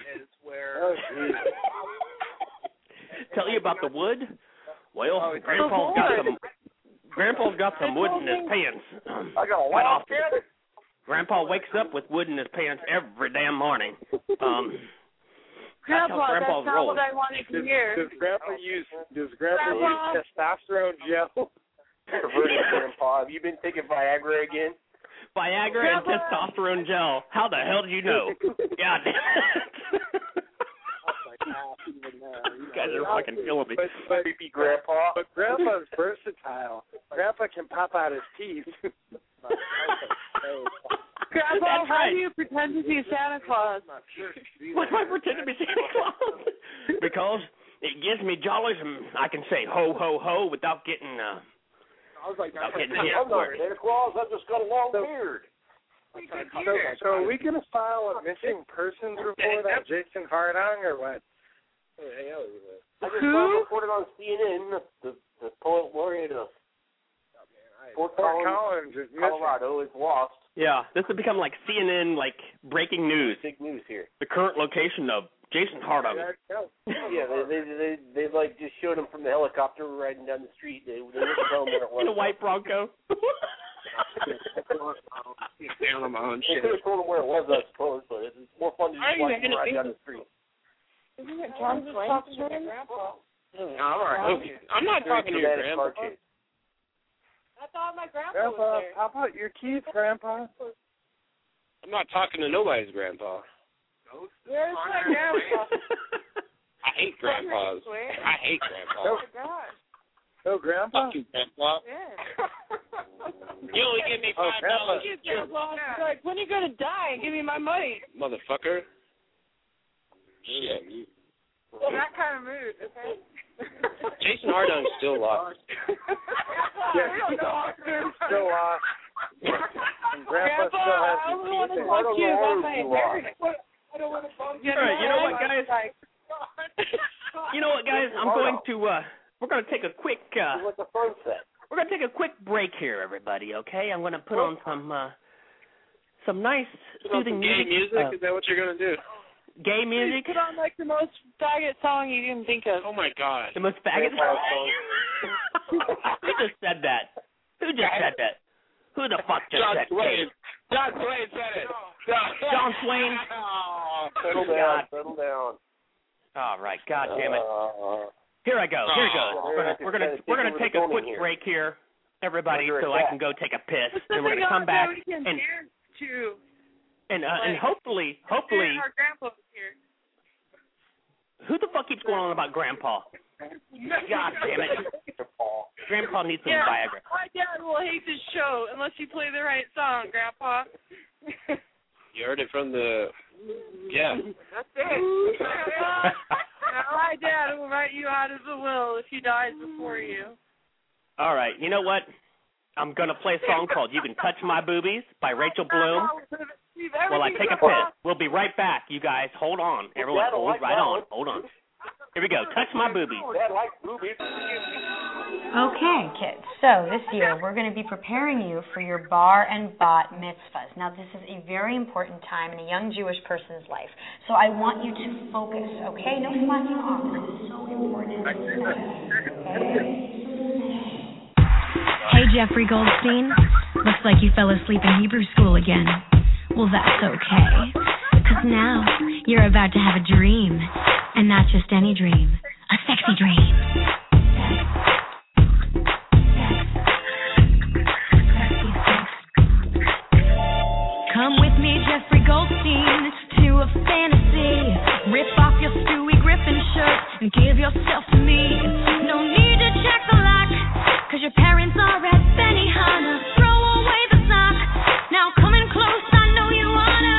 Tell you about the wood? Well, Grandpa's got some wood in his pants. I got a lot of Grandpa wakes up with wood in his pants every damn morning. Grandpa, that's not what I wanted to hear. Does Grandpa use testosterone gel? Grandpa, have you been taking Viagra again? Viagra and testosterone gel. How the hell did you know? God damn it. You guys are fucking killing me. Creepy Grandpa. But Grandpa's versatile. Grandpa can pop out his teeth. Grandpa, how do you pretend to be Santa Claus? Why do I pretend to be Santa Claus? Because it gives me jollies and I can say ho, ho, ho without getting hit. I'm not Santa Claus. I've just got a long beard. So are we going to file a missing persons report on Jason Hardong or what? I just saw it reported on CNN. The poet laureate of Fort Collins, Colorado, is lost. Yeah, this has become like CNN, breaking news. Big news here. The current location of Jason Hardong. Yeah, they just showed him from the helicopter riding down the street. They didn't tell him what it was. In a white Bronco. Down on my own They shit. could have told him where it was, I suppose, but it's more fun to just watch him ride down the street. Isn't it John Swain? All right. Okay. I'm not talking to your grandpa. I thought my grandpa was there. How about your keys, Grandpa? I'm not talking to nobody's grandpa. Where's my grandpa? I hate grandpas. I hate grandpas. Oh, my gosh. Oh, Grandpa? Fuck you, Grandpa. Yeah. You only give me $5. Grandpa. Like, when are you going to die and give me my money? Motherfucker. Shit. Well, that kind of mood, okay? Jason Hardung's still lost. Yeah, he's still lost. And Grandpa still has his teeth in. I don't want to bump you. All right, you know what, guys? You know what, guys? We're going to take a quick. What's the fun set? We're going to take a quick break here, everybody. Okay? I'm going to put on some nice soothing gay music. Is that what you're going to do? Gay music? Put on like the most faggot song you can think of. Oh my God. The most faggot song? Who just said that? Who said that? Who the fuck just said that? John Swain said it. John Swain? Settle down. All right, God damn it. Here I go. Here it goes. We're gonna take a quick break here, everybody, so I can go take a piss, and we're gonna come back and hopefully. Our grandpa's here. Who the fuck keeps going on about Grandpa? God damn it. Grandpa needs some Viagra. My dad will hate this show unless you play the right song, Grandpa. You heard it from the. Yeah. That's it. My dad will write you out of the will if he dies before you. All right. You know what? I'm going to play a song called You Can Touch My Boobies by Rachel Bloom while I take a piss. We'll be right back, you guys. Hold on. Everyone, hold right on. Hold on. Here we go. Touch my boobies. Dad likes boobies. Okay, kids. So this year we're going to be preparing you for your bar and bat mitzvahs. Now this is a very important time in a young Jewish person's life. So I want you to focus, okay? No slacking off. This is so important. Hey, Jeffrey Goldstein. Looks like you fell asleep in Hebrew school again. Well, that's okay. 'Cause now you're about to have a dream. And not just any dream. A sexy dream. Come with me, Jeffrey Goldstein, to a fantasy. Rip off your Stewie Griffin shirt and give yourself to me. No need to check the lock, 'cause your parents are at Benihana. Throw away the sock. Now come in close, I know you wanna.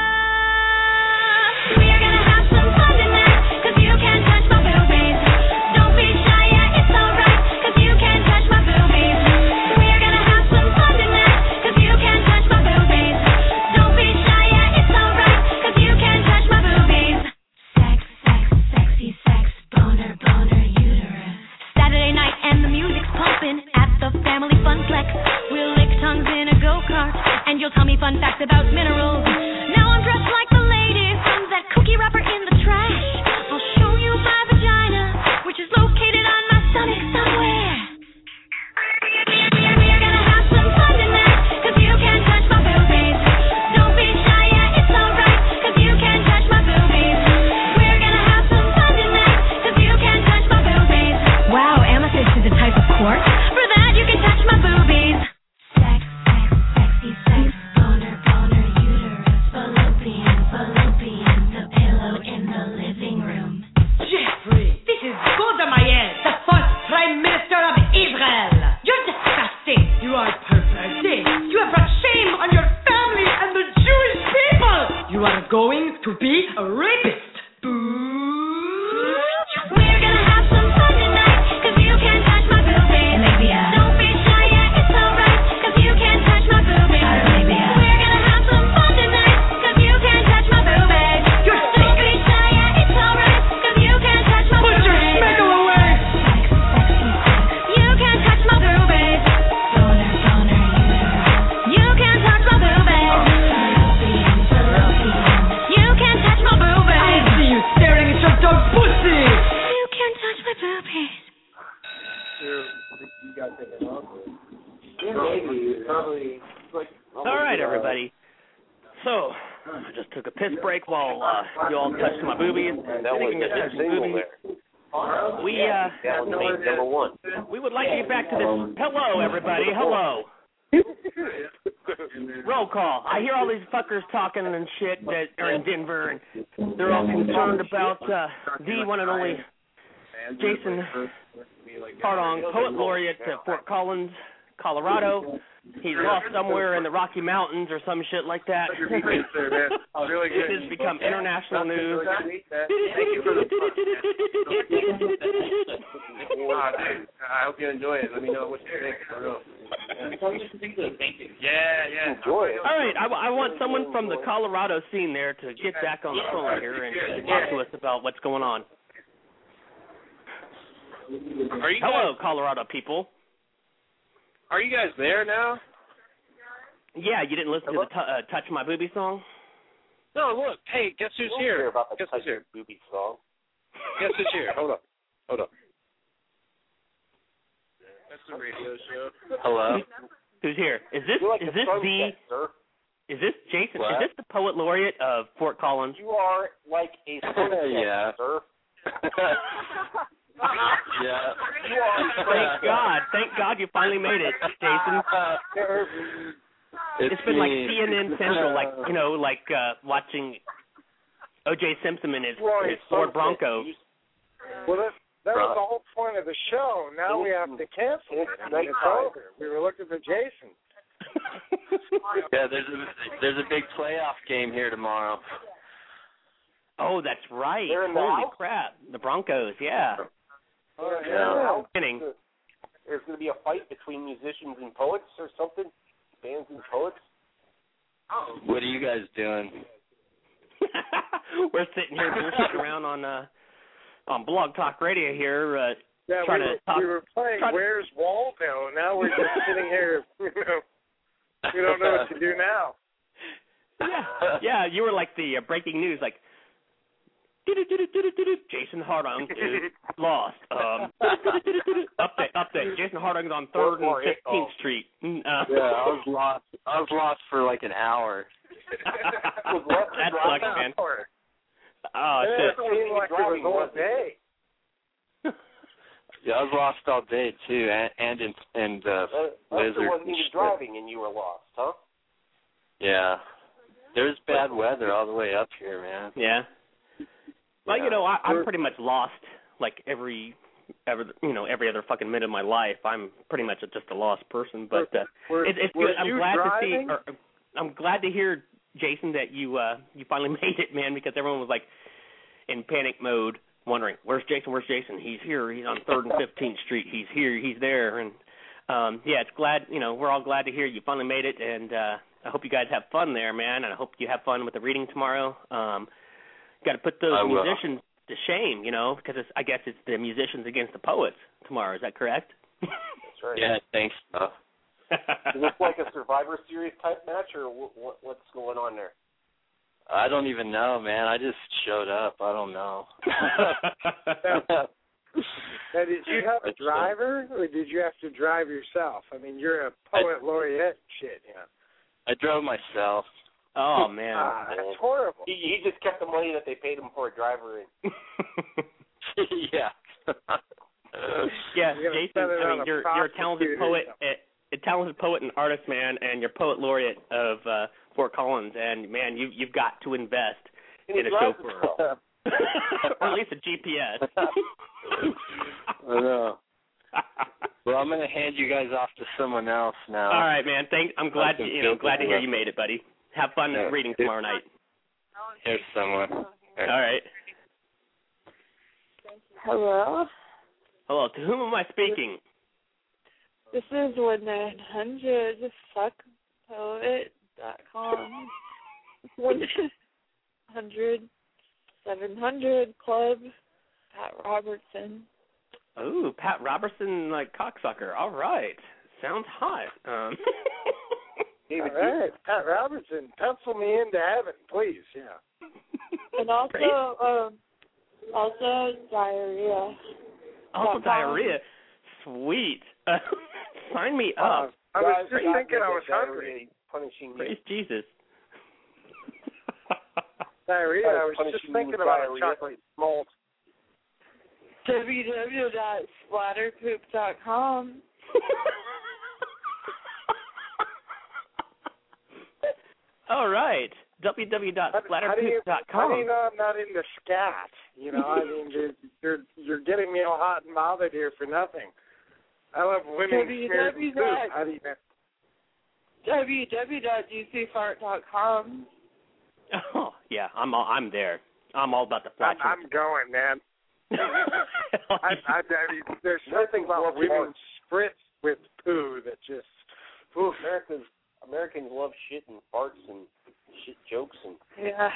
We're gonna have some fun tonight, 'cause you can't touch my boobies. Don't be shy, yeah, it's alright, 'cause you can't touch my boobies. We're gonna have some fun tonight, 'cause you can't touch my boobies. Don't be shy, yeah, it's alright, 'cause you can't touch my boobies. Sex, sex, sexy sex, boner, boner, uterus. Saturday night and the music's pumping at the family fun flex. We'll lick tongues in a go-kart, and you'll tell me fun facts about minerals. Now I'm dressed like the lady from that cookie wrapper in the trash. I'll show you my vagina, which is located on my stomach somewhere. We're gonna have some fun tonight, 'cause you can't touch my boobies. Don't be shy, yeah, it's alright, 'cause you can't touch my boobies. We're gonna have some fun tonight, 'cause you can't touch my boobies. Wow, amethyst is a type of quartz. For that, you can touch my boobies. Sex, sex, sexy sex, boner, boner, uterus, fallopian, fallopian, the pillow in the living room. Jeffrey, this is Golda Meir, the first Prime Minister of Israel. You're disgusting. You are perverted. You have brought shame on your family and the Jewish people. You are going to be a rapist. We're gonna have some fun tonight, 'cause you can't touch my boobies. Don't be shy, yeah, it's alright, 'cause you can't touch my boobies. We're gonna have some fun tonight, 'cause you can't touch my boobies. Don't be shy, yeah, it's alright, 'cause you can't touch my boobies. Put your schmeckle away. You can't touch my boobies. Boner, boner, uterus. You can't touch my boobies. Fallopian, fallopian. You can't touch my boobies. I see you staring at your dog pussy. You can't touch my boobies. You got it off. Maybe. Probably. All right, everybody. So, I just took a piss break while you all touched my boobies. That was Speaking of that touching single boobies, there. Number one. We would like to get back to this. Hello, everybody. Hello. Roll call. I hear all these fuckers talking and shit that are in Denver, and they're all concerned about the one and only Jason Hardong, Poet Laureate at Fort Collins, Colorado. He's lost somewhere in the Rocky Mountains or some shit like that. This has become international news. Thank you for the I hope you enjoy it. Let me know what you think. For real. Yeah. Enjoy it. All right, I want someone from the Colorado scene there to get back on the phone here and talk to us about what's going on. Hello, Colorado people. Are you guys there now? Yeah, you didn't listen to the Touch My Booby song? No, look. Hey, guess who's here? Guess who's here? Booby song. Guess who's here? Hold up. That's the radio show. Hello. Who's here? Is this Jason? What? Is this the Poet Laureate of Fort Collins? You are like a sunset, sir. Yeah. Thank God you finally made it, Jason. It's been like CNN Central, like watching O.J. Simpson in his Ford Bronco. Well, that was the whole point of the show. Now we have to cancel it. It's over. We were looking for Jason. Yeah, there's a big playoff game here tomorrow. Oh, that's right. Holy crap. The Broncos, yeah. Yeah. Winning. There's going to be a fight between musicians and poets or something? Bands and poets? What are you guys doing? We're sitting here bullshitting around on Blog Talk Radio here. Trying to talk. We were playing Where's Waldo. Now we're just sitting here, we don't know what to do now. Yeah, you were like the breaking news, like, Jason Hardong is lost. Update. Jason Hardong's on 3rd and 15th Street. Yeah, I was lost for like an hour. That sucks, man. Oh, shit. It seemed like it was all day. Yeah, I was lost all day too, and That's the one you were driving and you were lost, huh? Yeah, there's bad weather all the way up here, man. Yeah. Well, I'm pretty much lost. Like every other fucking minute of my life, I'm pretty much just a lost person. But it's good. I'm glad to hear, Jason, that you finally made it, man. Because everyone was like in panic mode, wondering, "Where's Jason? Where's Jason? He's here. He's on 3rd and 15th Street. He's here. He's there." And it's glad. We're all glad to hear you finally made it. And I hope you guys have fun there, man. And I hope you have fun with the reading tomorrow. Got to put those musicians to shame, because I guess it's the musicians against the poets tomorrow. Is that correct? That's right. Yeah, thanks. Is this like a Survivor Series type match, or what's going on there? I don't even know, man. I just showed up. I don't know. Now, did you have a driver, or did you have to drive yourself? I mean, you're a Poet Laureate shit, yeah. I drove myself. Oh, man. That's horrible. He just kept the money that they paid him for a driver in. Yeah. Yeah, Jason, you're a talented poet, and artist, man, and you're Poet Laureate of Fort Collins, and man, you've got to invest in a chauffeur, or at least a GPS. I know. Well, I'm gonna hand you guys off to someone else now. All right, man. I'm glad to hear you made it, buddy. Have fun reading tomorrow night. Here's someone. All right. Hello. Hello. To whom am I speaking? This is 1-900-FuckPoet.com. 1-800-700 Club. Pat Robertson. Ooh, Pat Robertson, like cocksucker. All right. Sounds hot. David, all right, Pat Robertson, pencil me into heaven, please. Yeah. And also diarrhea. Also diarrhea. Sweet. Sign me up. I was just thinking I was hungry. Punishing Praise Jesus. Diarrhea. I was just thinking about a chocolate malt. www.splatterpoop.com. All right. www.splatterpoop.com. How do you know I'm not into scat? You know, I mean, you're getting me all hot and bothered here for nothing. I love women scared of poop. How do you know? www.juicyfart.com. Oh yeah, I'm there. I'm all about the flat. I'm going, man. I mean, there's something about women spritz with poo that just. Oof. Americans love shit and farts and shit jokes and. Yeah.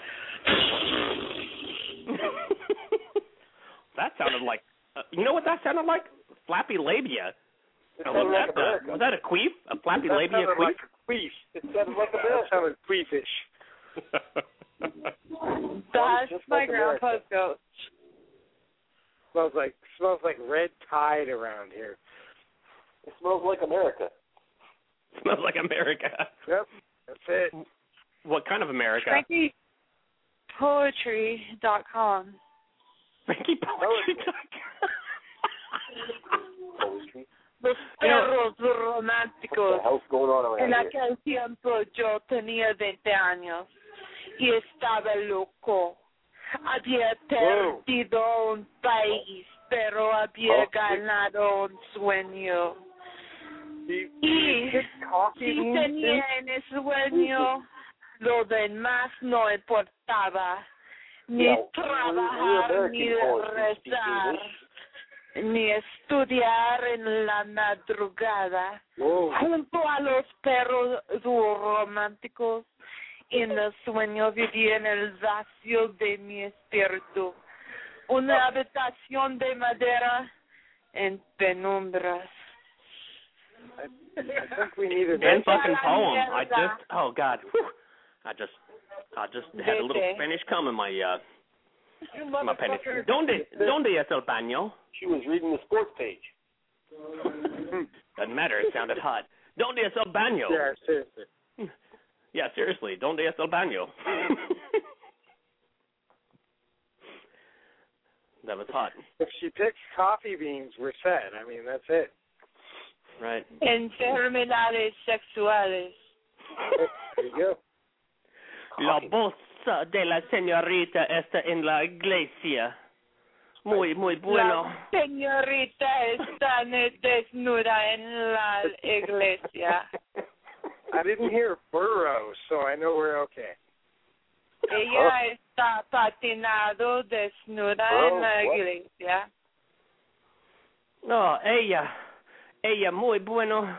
That sounded like. You know what that sounded like? Flappy labia. Was that a queef? A flappy labia queef? Like a queef. It sounded like that sounded queefish. That's my grandpa's ghost. Smells like red tide around here. It smells like America. Smells like America. Yep, that's it. What kind of America? FrankiePoetry.com. FrankiePoetry.com. Poetry. Los perros románticos. What's going on around En here? aquel tiempo yo tenía 20 años y estaba loco. Había perdido un país, pero había ganado un sueño. Y si tenía en ese sueño, lo demás no importaba. Ni trabajar, ni rezar, ni estudiar en la madrugada. Junto a los perros románticos, en el sueño vivía en el vacío de mi espíritu. Una habitación de madera en penumbras. I think we need a fucking poem. Oh God. Whew. I just had a little Spanish come in my penis. ¿Dónde es el baño? She was reading the sports page. Doesn't matter. It sounded hot. ¿Dónde es el baño? Yeah, seriously. Yeah, seriously. ¿Dónde es el baño? That was hot. If she picks coffee beans, we're set. I mean, that's it. Right. Enfermedades sexuales. There you go. La voz de la señorita está en la iglesia. Muy bueno. La señorita está desnuda en la iglesia. I didn't hear burro, so I know we're okay. Ella está patinado desnuda en la iglesia. No, ella muy bueno.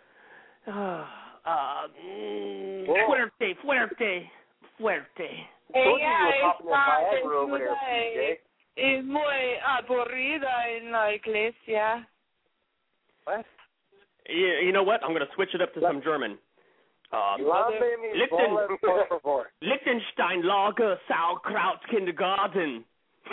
Fuerte. Ella está desnuda y muy aburrida en la iglesia. What? You know what? I'm going to switch it up to some German. Liechtenstein Lager Sauerkraut Kindergarten.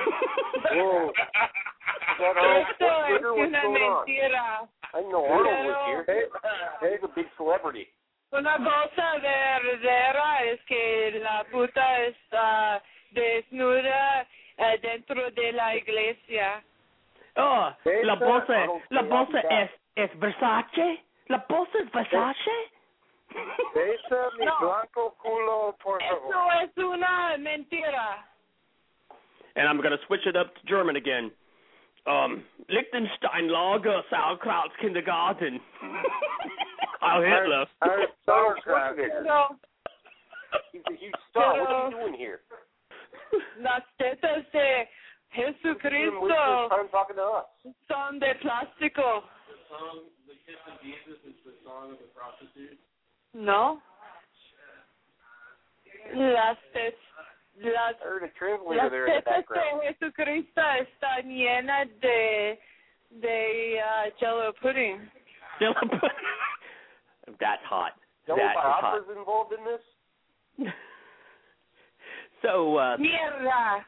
Esto es una mentira. I know Arnold was here. He's a big celebrity. Una cosa verdadera es que la puta está desnuda dentro de la iglesia. Oh, la bolsa es Versace. La bolsa es Versace. Besa mi blanco culo, por favor. Eso es una mentira. And I'm going to switch it up to German again. Liechtenstein Lager Sauerkraut Kindergarten. Heil Hitler. Sauerkraut. He's a huge star. What are you doing here? Las tetas de Jesucristo son de plástico. The Kiss of Jesus is the song of the prostitute? No. Las tetas de Jesucristo están llenas de Jello pudding. Jello pudding. That's hot. Jello that is hot. is involved in this? So, Mierda.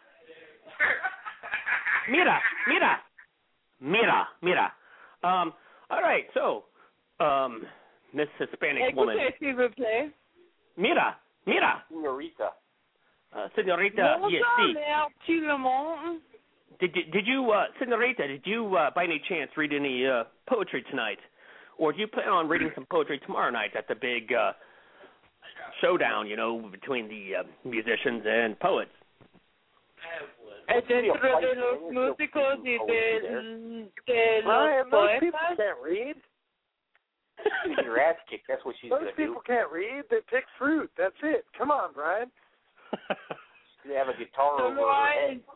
Mira. All right, so, Miss Hispanic woman. Mira. Señorita. Señorita, yes, sí. did you, Senorita, did you by any chance read any poetry tonight? Or do you plan on reading some poetry tomorrow night at the big showdown, between the musicians and poets? Dentro de los músicos y de los those people poetas. can't read. Your ass kicked. That's what she's Those gonna people do. can't read. They pick fruit. That's it. Come on, Brian. They have a guitar over Solo her hay head.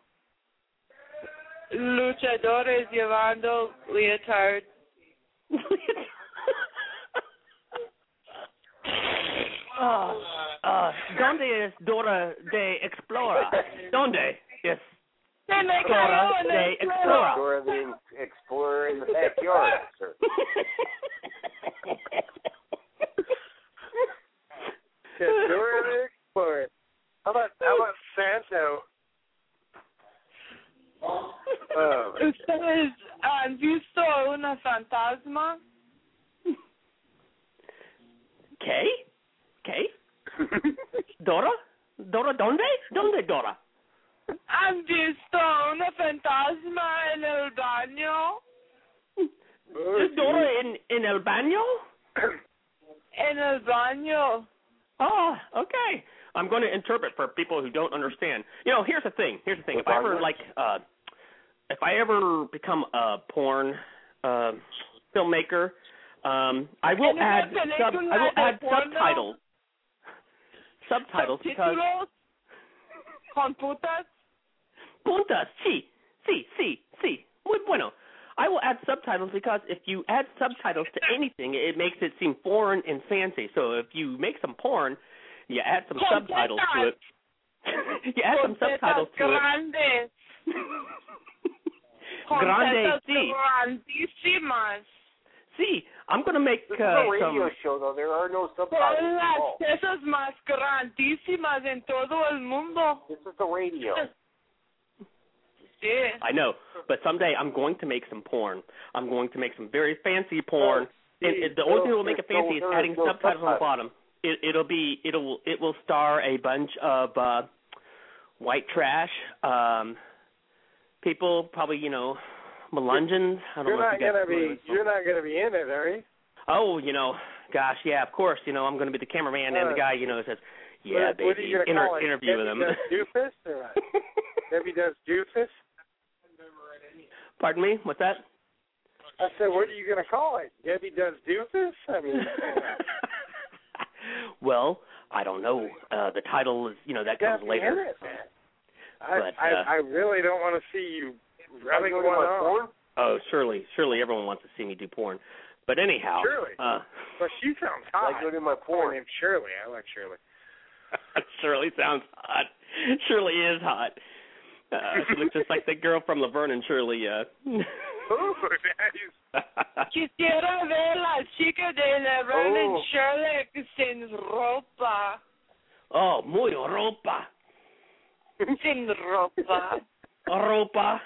luchadores llevando leotard. ¿Dónde es Dora de Explorer? ¿Dónde es Se me Dora cayó en de el Explorer? Dora the Explorer in the backyard, sir. Dora the Explorer. How about Santo? ¿Ustedes han visto una fantasma? ¿Qué? ¿Dora? ¿Dora dónde? ¿Dónde Dora? ¿Han visto una fantasma en el baño? ¿Es Dora en el baño? En el baño. Oh, okay. I'm going to interpret for people who don't understand. Here's the thing. If I ever become a porn filmmaker, I will add subtitles. Subtitles because con putas. Puntas, sí. Muy bueno. I will add subtitles because if you add subtitles to anything, it makes it seem foreign and fancy. So if you make some porn, you add some subtitles to it. You add some subtitles to it. Grande, sí. Grandísimas. Sí, I'm going to make This is a radio some... show, though. There are no Son subtitles las involved. cosas más grandísimas en todo el mundo. This is the radio. Sí. I know, but someday I'm going to make some porn. I'm going to make some very fancy porn. And the only thing that will make it fancy is adding subtitles on the bottom. It will star a bunch of white trash people, probably Melungeons. I don't know if you guys You're not gonna be in it, are you? Oh, gosh, yeah, of course. I'm going to be the cameraman and the guy, who says, yeah, what are baby, you gonna call it? interview with him. Debbie does doofus or what? Debbie does doofus? Pardon me? What's that? I said, what are you gonna call it? Debbie does doofus? I mean. Well, I don't know. The title is, that comes later. It, man. I really don't want to see you rubbing one on. Oh, surely everyone wants to see me do porn. But anyhow. Shirley. Well, she sounds hot. I go to my porn. Her name's Shirley. I like Shirley. Shirley sounds hot. Shirley is hot. She looks just like the girl from Laverne and Shirley. Oh, nice. Quisiera ver la chica de Laverne and Shirley sin ropa. Oh, muy ropa. Sin ropa. Ropa.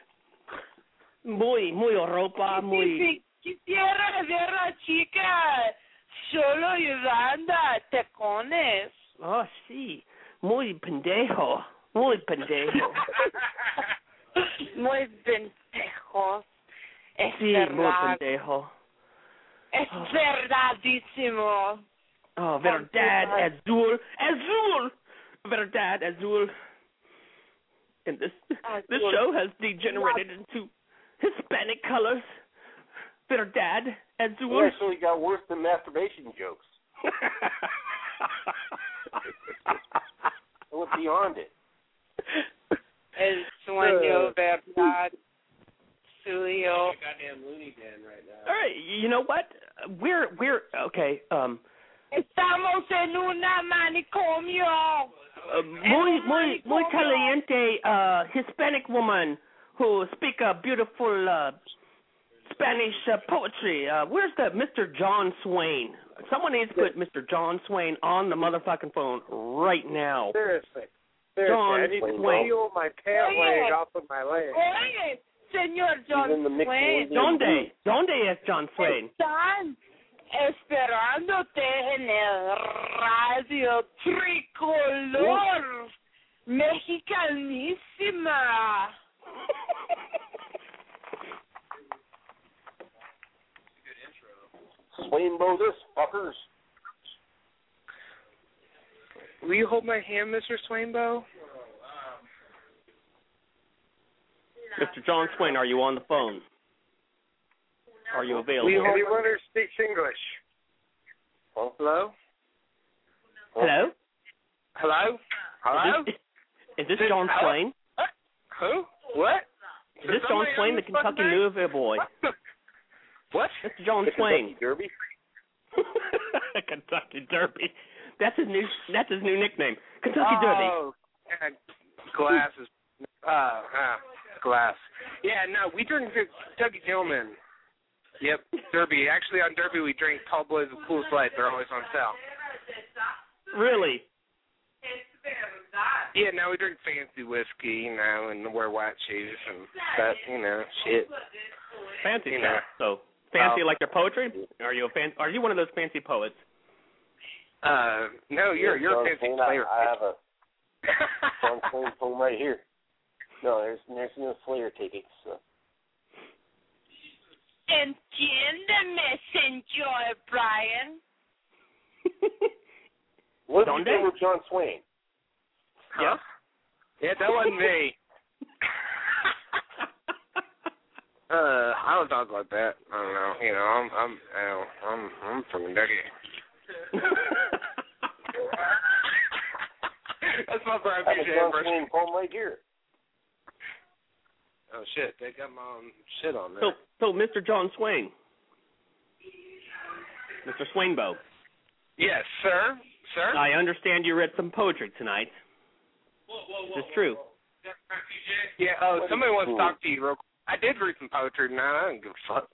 Muy ropa, muy... Quisiera ver la chica solo llevando tacones. Oh, sí. Muy pendejo. Muy pendejo. Muy pendejo. Es Sí, verdad. muy pendejo. Es verdadísimo. Oh, verdad, azul. Azul! Verdad, azul. And this show has degenerated into Hispanic colors. Verdad, azul. It actually got worse than masturbation jokes. It went beyond it. El sueño verdad suyo. Goddamn loony bin right now. All right, you know what? We're okay. Estamos en una manicomio. Muy caliente Hispanic woman who speak beautiful Spanish poetry. Where's the Mr. John Swain? Someone needs to put Mr. John Swain on the motherfucking phone right now. Seriously. John I need to Swain. peel my pant leg off of my leg. Oye, señor John Swain. ¿Dónde es John Swain? Están esperándote en el radio tricolor mexicanísima. Swainbo this, fuckers. Will you hold my hand, Mr. Swainbo? Mr. John Swain, are you on the phone? Are you available? Anyone who speaks English? Hello? Hello? Hello? Hello? Is this John Swain? Who? What? Is this John Swain, the Kentucky Louisville boy? What? Mr. John Swain. Derby? Kentucky Derby. That's his new nickname. Kentucky Derby. Oh, glasses. Glass. Yeah, no, we drink Kentucky Gentleman. Yep, Derby. Actually, on Derby, we drink Tall Boys with Cool Light. They're always on sale. Really? Yeah, now we drink fancy whiskey, and wear white shoes and that, shit. Fancy stuff. So fancy like your poetry? Are you one of those fancy poets? No, you're a fancy player. I have a John Swain poem right here. No, there's no Slayer tickets. So. Entiéndeme, señor Brian. What did you do with John Swain? Huh? Yeah, that wasn't me. I don't talk like that. I don't know. I'm from Kentucky. That's my Brian That's a John PJ Swain poem right here. Oh shit, they got my own shit on there. So Mr. John Swain. Mr. Swainbo. Yes, sir. Sir? I understand you read some poetry tonight. Is this true? Yeah, somebody wants to talk to you real quick. I did read some poetry tonight. I don't give a fuck.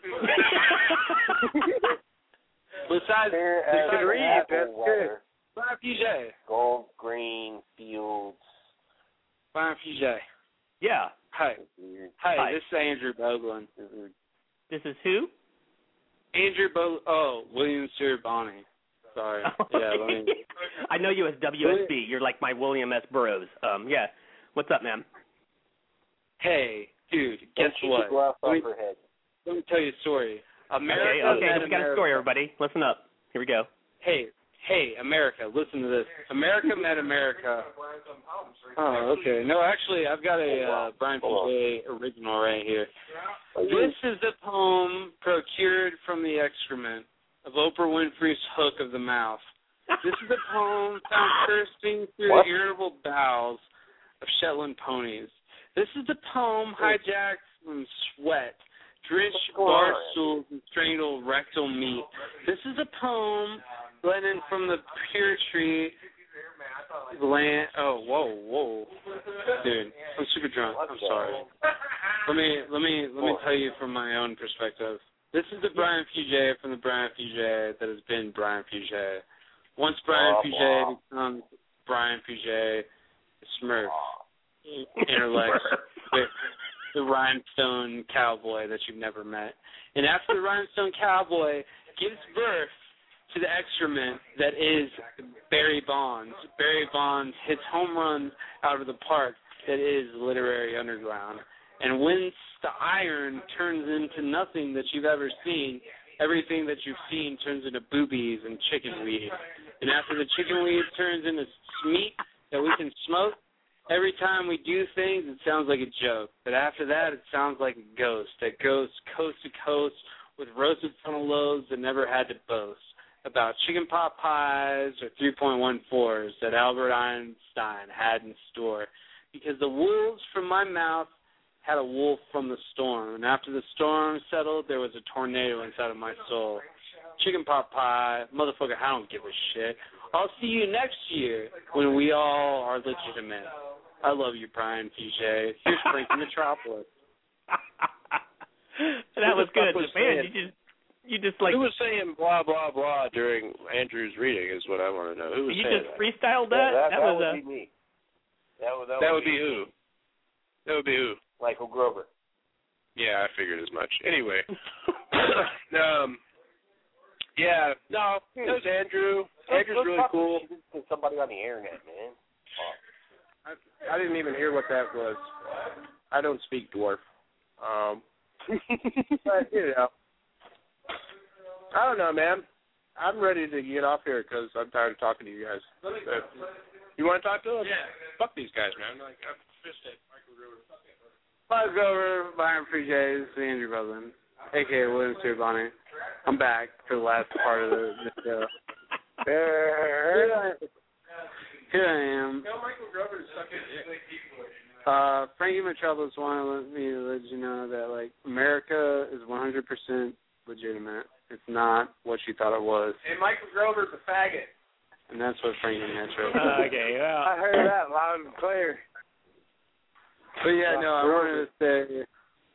Besides, you should read. That's good. water, Brian PJ. gold, green, fields. Brian PJ. Yeah. Hi. Hi. This is Andrew Boglin. This is who? Andrew William Stewart Bonney. Sorry. Yeah, let me... I know you as WSB. You're like my William S. Burroughs. Yeah. What's up, man? Hey, dude, guess what? Let me tell you a story. America Okay, we got a story, everybody. Listen up. Here we go. Hey, America, listen to this. America met America. Oh, okay. No, actually, I've got a Brian PJ original right here. This is the poem procured from the excrement of Oprah Winfrey's hook of the mouth. This is a poem found bursting through the irritable bowels of Shetland ponies. This is the poem hijacked from sweat, drenched bar stools, and strangled rectal meat. This is a poem blended from the pure tree land. Oh, whoa, dude, I'm super drunk. I'm sorry. Let me tell you from my own perspective. This is the Brian PJ from the Brian PJ that has been Brian PJ. Once Brian PJ becomes Brian PJ, Smurf interlaced with the rhinestone cowboy that you've never met. And after the rhinestone cowboy gives birth to the excrement that is Barry Bonds. Barry Bonds hits home runs out of the park that is Literary Underground. And when the iron turns into nothing that you've ever seen, everything that you've seen turns into boobies and chicken weed. And after the chicken weed turns into meat that we can smoke, every time we do things, it sounds like a joke. But after that, it sounds like a ghost that goes coast to coast with roasted funnel loaves that never had to boast about chicken pot pies or 3.14s that Albert Einstein had in store. Because the wolves from my mouth had a wolf from the storm. And after the storm settled, there was a tornado inside of my soul. Chicken pot pie, motherfucker, I don't give a shit. I'll see you next year when we all are legitimate. I love you, Brian PJ. Here's Frank in Metropolis. That was good. Man, you just like... Who was saying blah, blah, blah during Andrew's reading is what I want to know. Who was you saying just freestyled that? That would be me. That would be who? That would be who? Michael Grover. Yeah, I figured as much. Anyway. Yeah, no, it was Andrew. Andrew's really cool. Somebody on the internet, man. I didn't even hear what that was. I don't speak dwarf. But, I don't know, man. I'm ready to get off here because I'm tired of talking to you guys. You want to talk to us? Yeah. Fuck these guys, man. I'm pissed at Michael Grover. Michael Grover, Byron Free Jays, Andrew Bublin, a.k.a. William Siribani. I'm back for the last part of the show. Here I am. Tell Michael Grover to suck his dick. Frankie Metropolis wanted me to let you know that, like, America is 100% legitimate. It's not what she thought it was. And Michael Grover's a faggot. And that's what Frankie Metro. Okay, well. I heard that loud and clear. But yeah, no, I wanted to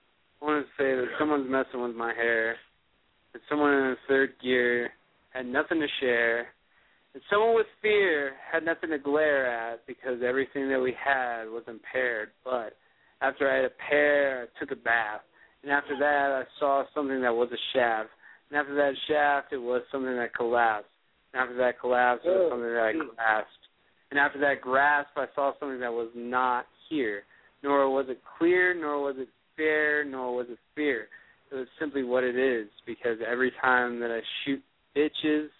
say that someone's messing with my hair. That someone in the third gear had nothing to share. That someone with fear had nothing to glare at because everything that we had was impaired. But after I had a pair, I took a bath. And after that, I saw something that was a shaft. And after that shaft, it was something that collapsed. And after that collapse, it was something that I grasped. And after that grasp, I saw something that was not here. Nor was it clear, nor was it fair, nor was it fear. It was simply what it is, because every time that I shoot bitches,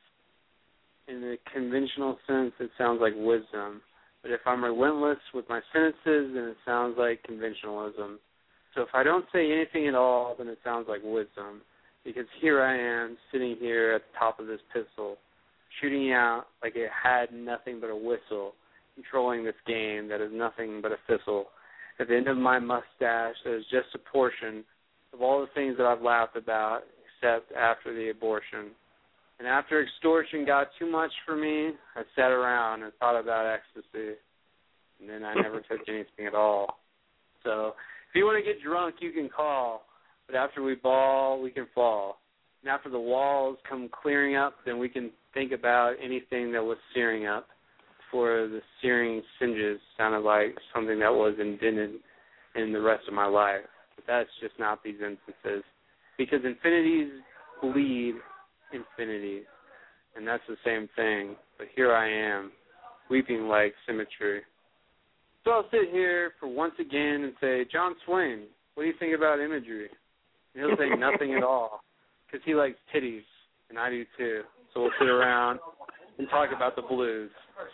in the conventional sense, it sounds like wisdom. But if I'm relentless with my sentences, then it sounds like conventionalism. So if I don't say anything at all, then it sounds like wisdom. Because here I am, sitting here at the top of this pistol, shooting out like it had nothing but a whistle, controlling this game that is nothing but a thistle. At the end of my mustache, there's just a portion of all the things that I've laughed about, except after the abortion. And after extortion got too much for me, I sat around and thought about ecstasy. And then I never took anything at all. So if you want to get drunk, you can call. But after we ball, we can fall. And after the walls come clearing up, then we can think about anything that was searing up. For the searing singes sounded like something that was indented in the rest of my life. But that's just not these instances. Because infinities bleed infinity. And that's the same thing. But here I am, weeping like symmetry. So I'll sit here for once again and say, John Swain, what do you think about imagery? And he'll say nothing at all. Because he likes titties, and I do too. So we'll sit around and talk about the blues.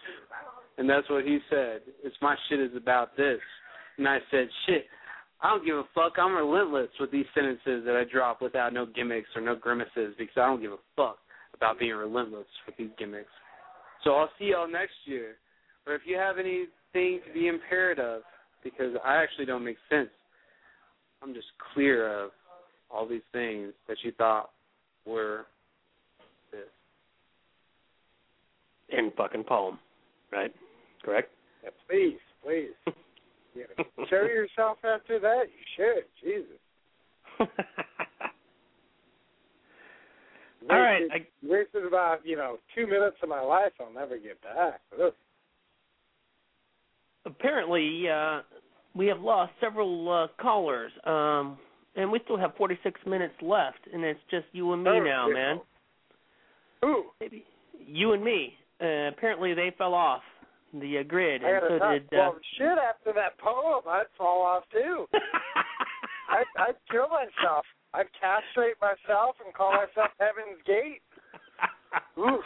And that's what he said. It's my shit is about this. And I said, shit, I don't give a fuck. I'm relentless with these sentences that I drop without no gimmicks or no grimaces because I don't give a fuck about being relentless with these gimmicks. So I'll see y'all next year. Or if you have anything to be impaired of, because I actually don't make sense. I'm just clear of all these things that you thought were this. In fucking poem, right? Correct? Yeah, please. You know, show yourself after that. You should. Jesus. All right. Wasted about 2 minutes of my life I'll never get back. Ugh. Apparently, we have lost several callers, and we still have 46 minutes left, and it's just you and me now, man. Who? Maybe you and me. Apparently, they fell off the grid, and so did. Well, shit! After that poem, I'd fall off too. I'd kill myself. I'd castrate myself and call myself Heaven's Gate. Oof.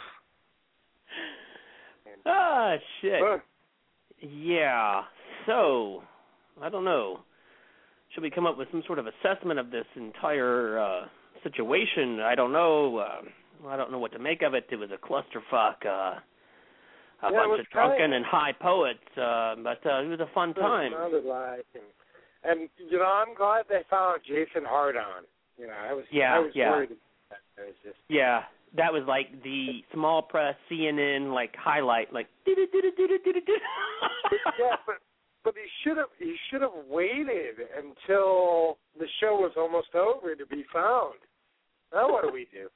Ah, shit. Yeah. So, I don't know. Should we come up with some sort of assessment of this entire situation? I don't know. I don't know what to make of it. It was a clusterfuck. A bunch of drunken and high poets, but it was a fun time. It sounded like, and I'm glad they found Jason Hardon. I was worried. Yeah, that was like the small press CNN highlight, like. Yeah, but he should have waited until the show was almost over to be found. Now what do we do?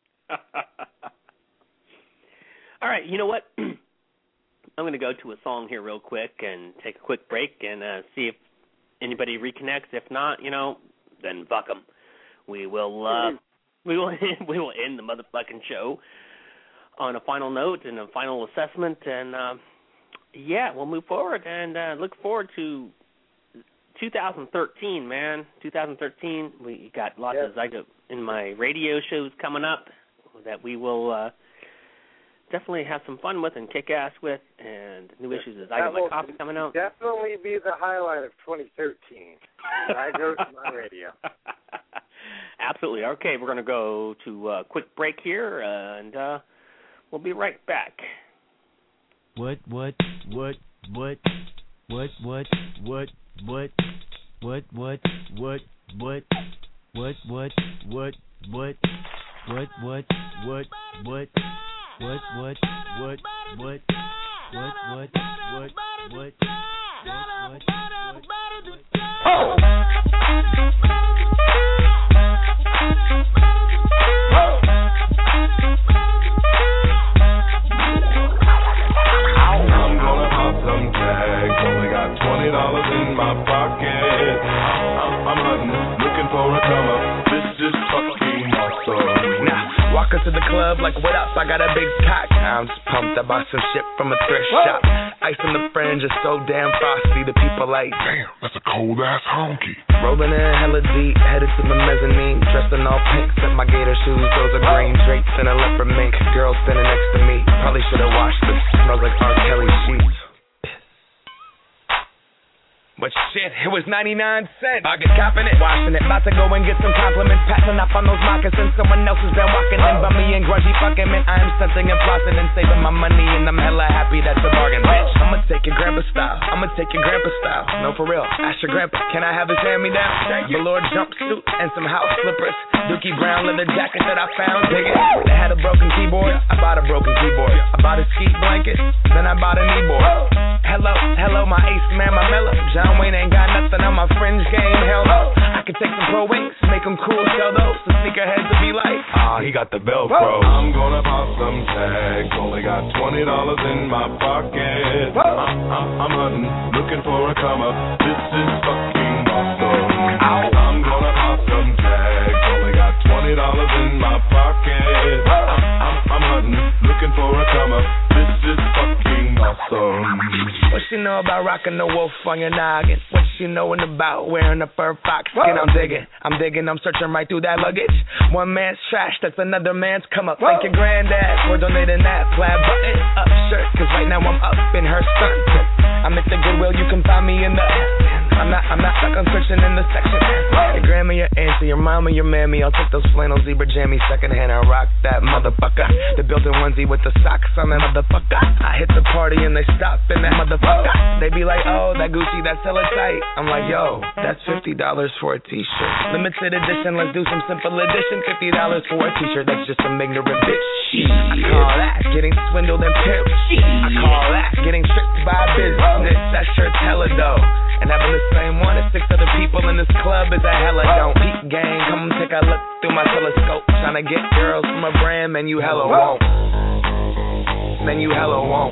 All right, you know what? I'm going to go to a song here real quick and take a quick break and see if anybody reconnects. If not, then fuck them. We will end the motherfucking show on a final note and a final assessment, and we'll move forward and look forward to 2013, man. 2013, we got lots of Zygote in my radio shows coming up. that we will definitely have some fun with and kick ass with, and new issues as I Got My Coffee coming out. Definitely be the highlight of 2013. I go to my radio. Absolutely. Okay, we're going to go to a quick break here, and we'll be right back. What? in my pocket. I'm hunting, looking for a come up. This is fucking awesome. Now, walk into the club like, what up? I got a big cock. I'm just pumped. I bought some shit from a thrift shop. Ice on the fringe is so damn frosty. The people like, damn, that's a cold ass honky. Rolling in hella deep, headed to the mezzanine. Dressed in all pink, set my gator shoes. Those are green drapes and a leopard mink. Girl standing next to me. Probably should have washed this. Smells like R. Kelly sheets. But shit, it was 99 cents. I get copping it, washing it. About to go and get some compliments. Passing up on those moccasins. Someone else has been walking in by me and grungy fucking man. I am stunting and flossing and saving my money. And I'm hella happy that's a bargain, bitch. I'ma take your grandpa style. I'ma take your grandpa style. No, for real. Ask your grandpa, can I have his hand-me-down? Velour jumpsuit and some house slippers. Dookie brown leather jacket that I found. Dig it. They had a broken keyboard. I bought a broken keyboard. I bought a ski blanket. Then I bought a kneeboard. Hello, my ace man, my mellow. John Wayne ain't got nothing on my fringe game. Hell no. I could take some pro wings, make them cool, sell those. The sneakerheads would be like, he got the Velcro. I'm gonna pop some tags. Only got $20 in my pocket. I'm hunting, looking for a come up. This is fucking awesome. I'm gonna pop some tags. Only got $20 in my pocket. I'm hunting, looking for a come up. This is fucking awesome. What she know about rocking the wolf on your noggin? What she knowin' about wearing a fur fox skin? I'm digging, I'm searching right through that luggage. One man's trash, that's another man's come up. Thank your granddad for donating that plaid button up shirt. Cause right now I'm up in her skirt. I'm at the Goodwill, you can find me in the I'm not stuck on searching in the section. Your grandma, your auntie, your mama, your mammy. I'll take those flannel zebra jammies secondhand and rock that motherfucker. The built-in onesie with the socks on that motherfucker. I hit the party and they stop in that motherfucker. They be like, oh, that Gucci, that's hella tight. I'm like, yo, that's $50 for a t-shirt. Limited edition, let's do some simple edition. $50 for a t-shirt, that's just some ignorant bitch. I call that getting swindled and pimped. I call that getting tricked by business. That shirt's hella dope. And having the same one as 6 other people in this club is a hella don't. Peep gang, come take a look through my telescope. Tryna get girls from a brand, man, you hella won't. Man, you hella won't.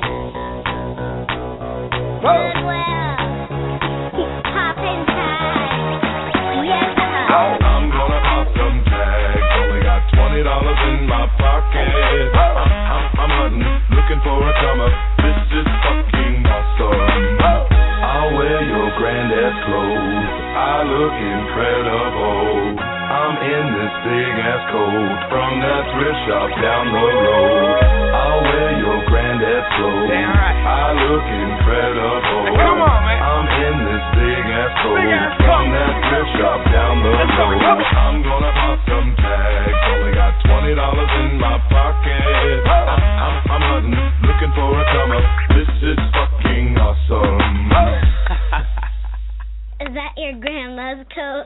Poppin' tags. Yes, I'm gonna pop some tags. Only got $20 in my pocket. I'm hunting, looking for a come up. This is fucking awesome. I'll wear your granddad's clothes. I look incredible. I'm in this big ass coat from that thrift shop down the road. I'll wear your granddad's clothes. I look incredible. Come on, man. I'm in this big ass coat from that thrift shop down the road. I'm gonna pop some tags. Only got $20 in my pocket. I'm hunting, looking for a come up. This is fucking awesome. Is that your grandma's coat?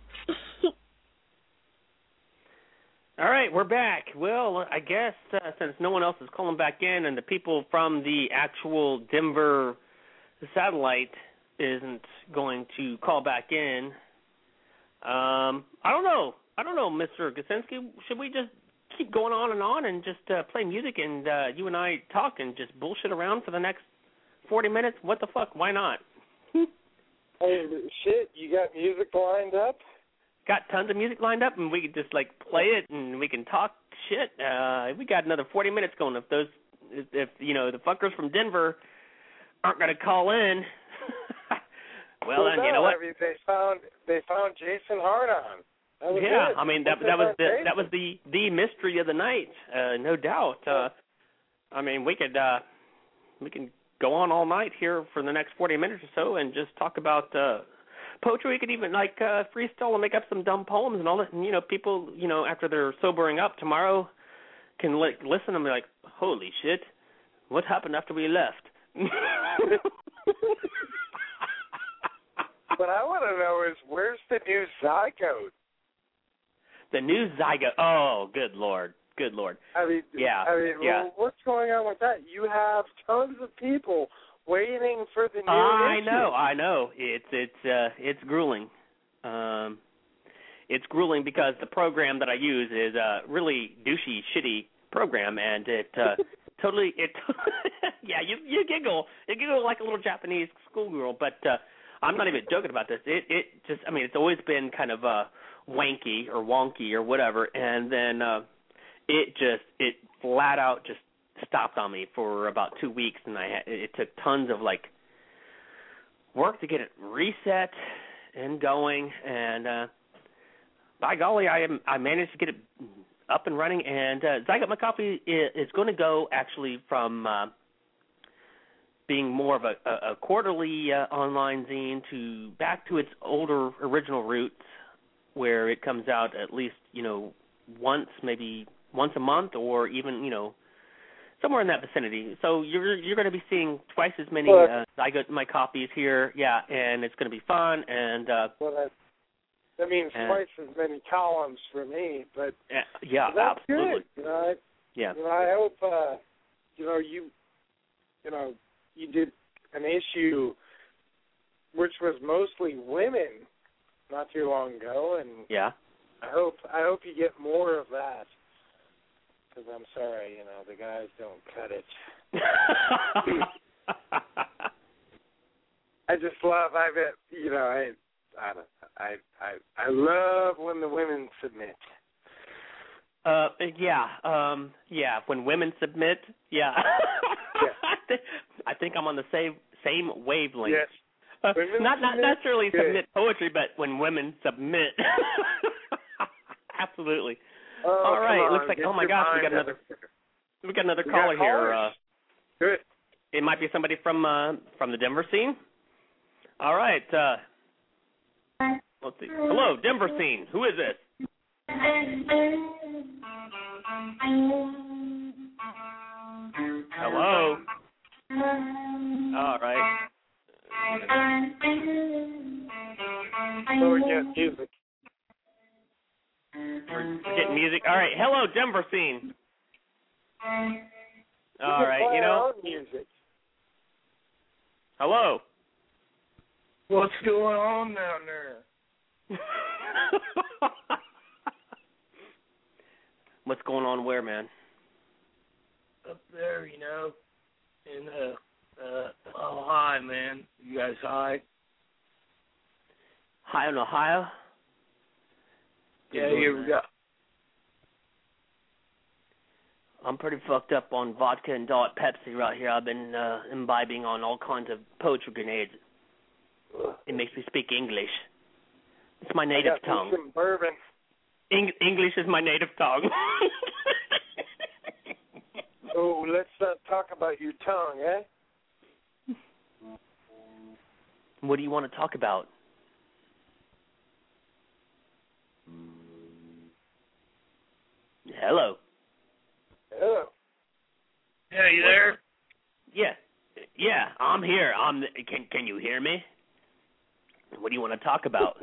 All right, we're back. Well, I guess since no one else is calling back in and the people from the actual Denver satellite isn't going to call back in, I don't know, Mr. Gasinski. Should we just keep going on and just play music and you and I talk and just bullshit around for the next 40 minutes? What the fuck? Why not? Hey, shit, you got music lined up? Got tons of music lined up, and we can just like play it, and we can talk shit. We got another 40 minutes going. If you know the fuckers from Denver aren't gonna call in, well then you know what? They found Jason Hardon. That was yeah, it. I mean that was the mystery of the night, no doubt. I mean we can go on all night here for the next 40 minutes or so and just talk about poetry. We could even freestyle and make up some dumb poems and all that. And people, after they're sobering up tomorrow, can listen and be like, "Holy shit, what happened after we left?" What I want to know is, where's the new Zygote? The new Zygote. Oh, good Lord. Good Lord. I mean, yeah. Well, what's going on with that? You have tons of people waiting for the new issue. I know. It's grueling. It's grueling because the program that I use is a really douchey, shitty program, and it totally yeah, you giggle. You giggle like a little Japanese schoolgirl, but I'm not even joking about this. It just, I mean, it's always been kind of wanky or wonky or whatever, and then it flat out just stopped on me for about 2 weeks, and it took tons of work to get it reset and going, and by golly, I managed to get it up and running, and Zygote My Coffee is going to go actually from being more of a quarterly online zine to back to its older original roots, where it comes out at least maybe once a month, or even somewhere in that vicinity. So you're going to be seeing twice as many Zygote My Coffees here, yeah, and it's going to be fun. And that means twice as many columns for me, but yeah, that's absolutely. Good. Yeah. I hope you did an issue which was mostly women not too long ago, and yeah, I hope you get more of that, because I'm sorry, the guys don't cut it. I just love. I love when the women submit. Yeah. When women submit, yeah. I think I'm on the same wavelength. Yes. Not necessarily submit poetry, but when women submit. Absolutely. All right. It looks like, oh my gosh, we got another caller here. Good. It might be somebody from the Denver scene. All right. Let's see. Hello, Denver scene. Who is this? Hello. All right. So we get music. We're getting music. All right. Hello, Denver scene. All right. Music. Hello. What's going on down there? What's going on where, man? Up there, in high, man. You guys high? High in Ohio? Yeah, here we go. I'm pretty fucked up on vodka and Diet Pepsi right here. I've been imbibing on all kinds of poetry grenades. It makes me speak English. It's my native tongue. Some bourbon. English is my native tongue. Oh, let's talk about your tongue, eh? What do you want to talk about? Hello. Hello. Yeah, you there? Yeah, I'm here. Can you hear me? What do you want to talk about?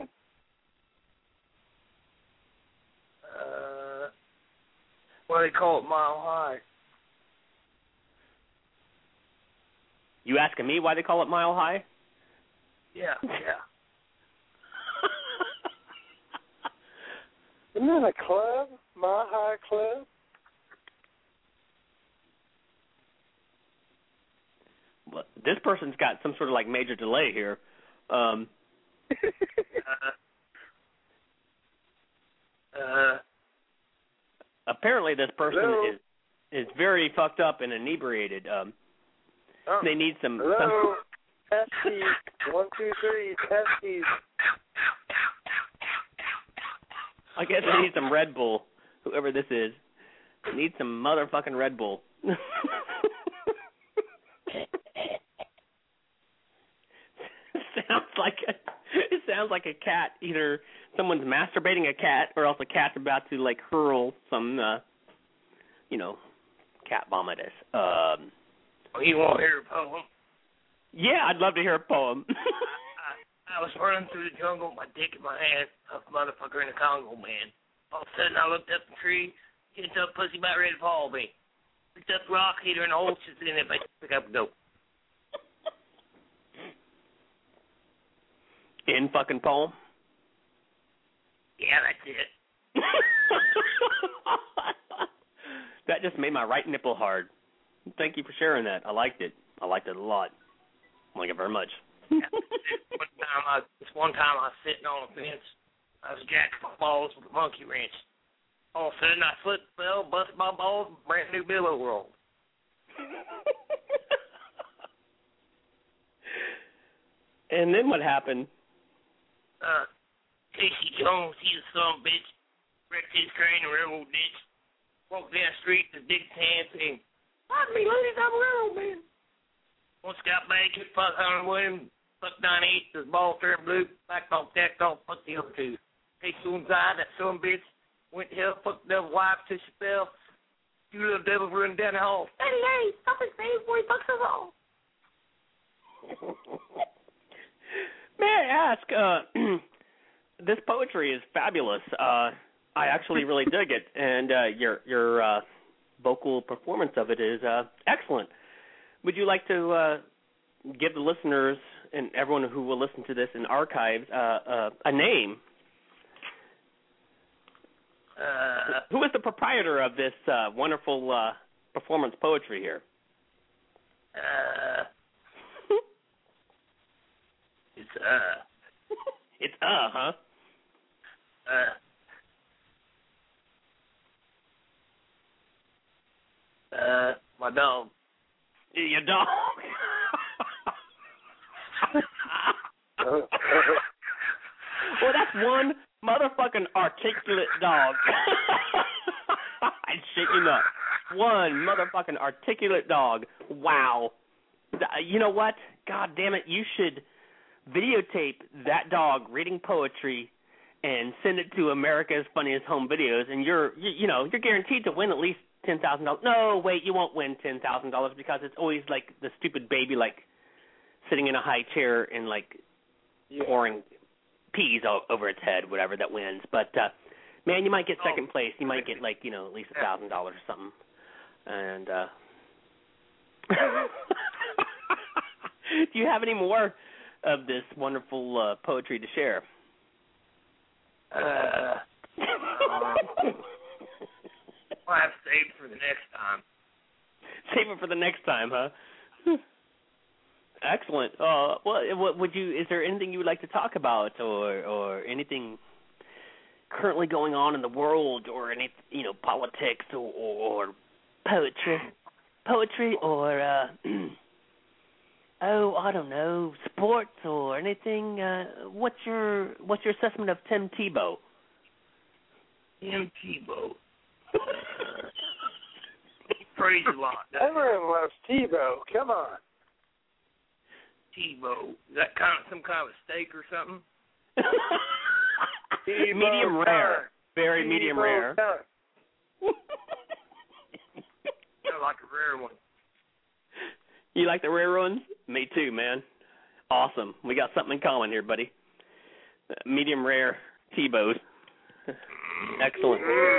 Why they call it Mile High? You asking me why they call it Mile High? Yeah. Isn't that a club? Mile High Club? Well, this person's got some sort of major delay here. Apparently this person is very fucked up and inebriated. They need some... Hello? Testes. 1, 2, 3. Testes. I guess I need some Red Bull. Whoever this is, needs some motherfucking Red Bull. It sounds like a cat. Either someone's masturbating a cat, or else a cat's about to like hurl some, cat vomit. You want to hear a poem? Yeah, I'd love to hear a poem. I was running through the jungle with my dick in my hand, a motherfucker in the Congo, man. All of a sudden, I looked up the tree, hit up pussy about ready to fall me. Picked up the rock, hit her in the hole, she's in it, pick up and go. In fucking poem? Yeah, that's it. That just made my right nipple hard. Thank you for sharing that. I liked it. I liked it a lot. Thank you very much. This one time I was sitting on a fence. I was jacking my balls with a monkey wrench. All of a sudden I slipped, fell, busted my balls, brand new billow roll. And then what happened? Casey Jones, he's a son of a bitch. Wrecked his train in a railroad ditch. Walked down the street with his dick in his hand saying, "Pardon me, ladies, I'm a railroad man." Once got back, took fuck hunting with him, fucked 9/8, his ball turned blue, backed off, tacked off, fucked the other two. Casey Jones died, that son of a bitch. Went to hell, fucked the devil's wife till she fell. Two little devils running down the hall. Daddy, hey, stop his face before he fucks us all. May I ask, this poetry is fabulous. I actually really dig it, and your vocal performance of it is excellent. Would you like to give the listeners and everyone who will listen to this in archives a name? Who is the proprietor of this wonderful performance poetry here? It's huh? My dog. Your dog? Well, that's one motherfucking articulate dog. I shit you not. One motherfucking articulate dog. Wow. You know what? God damn it, you should videotape that dog reading poetry and send it to America's Funniest Home Videos, and you're guaranteed to win at least $10,000. No, wait, you won't win $10,000 because it's always like the stupid baby like sitting in a high chair and like pouring peas over its head, whatever, that wins. But man, you might get second place. You might get like at least $1,000 or something. And do you have any more of this wonderful poetry to share? I'll have to save it for the next time. Save it for the next time, huh? Excellent. What would you? Is there anything you would like to talk about, or anything currently going on in the world, or any politics, or poetry, or I don't know, sports or anything? What's your assessment of Tim Tebow? Tim Tebow. Praise a lot. Everyone loves Tebow. Come on. Tebow. Is that some kind of a steak or something? Medium rare. Very medium rare. I like a rare one. You like the rare ones? Me too, man. Awesome. We got something in common here, buddy. Medium rare Tebows. Excellent.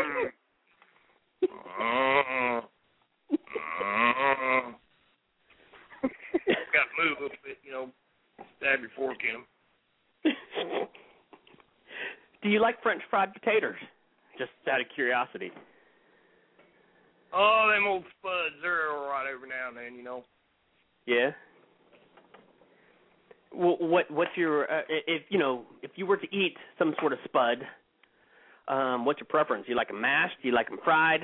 Got to move a bit, stab your fork in them. Do you like French fried potatoes? Just out of curiosity. Oh, them old spuds, they're all right every now and then, Yeah. Well, what's your if you were to eat some sort of spud, what's your preference? Do you like them mashed? Do you like them fried?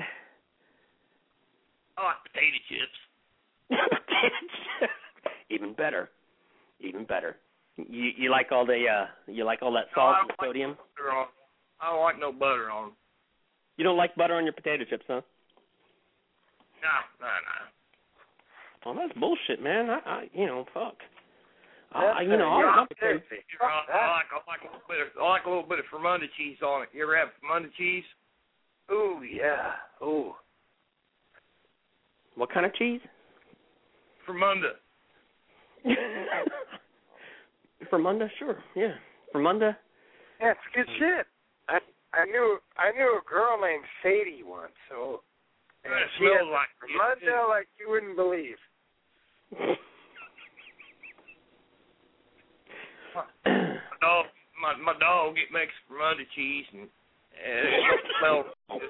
I like potato chips. Potato chips. Even better. You like all the that salt and sodium? I don't like no butter on them. You don't like butter on your potato chips, huh? No. Well, that's bullshit, man. I fuck. I like a little bit of Fermunda cheese on it. You ever have Fermunda cheese? Ooh, yeah. Ooh. What kind of cheese? Fermunda. Fermunda, sure, yeah. Fermunda. Yeah, it's good shit. I knew a girl named Sadie once, so It she had smells like Fermunda like you wouldn't believe. My dog it makes Fermunda cheese and it smells.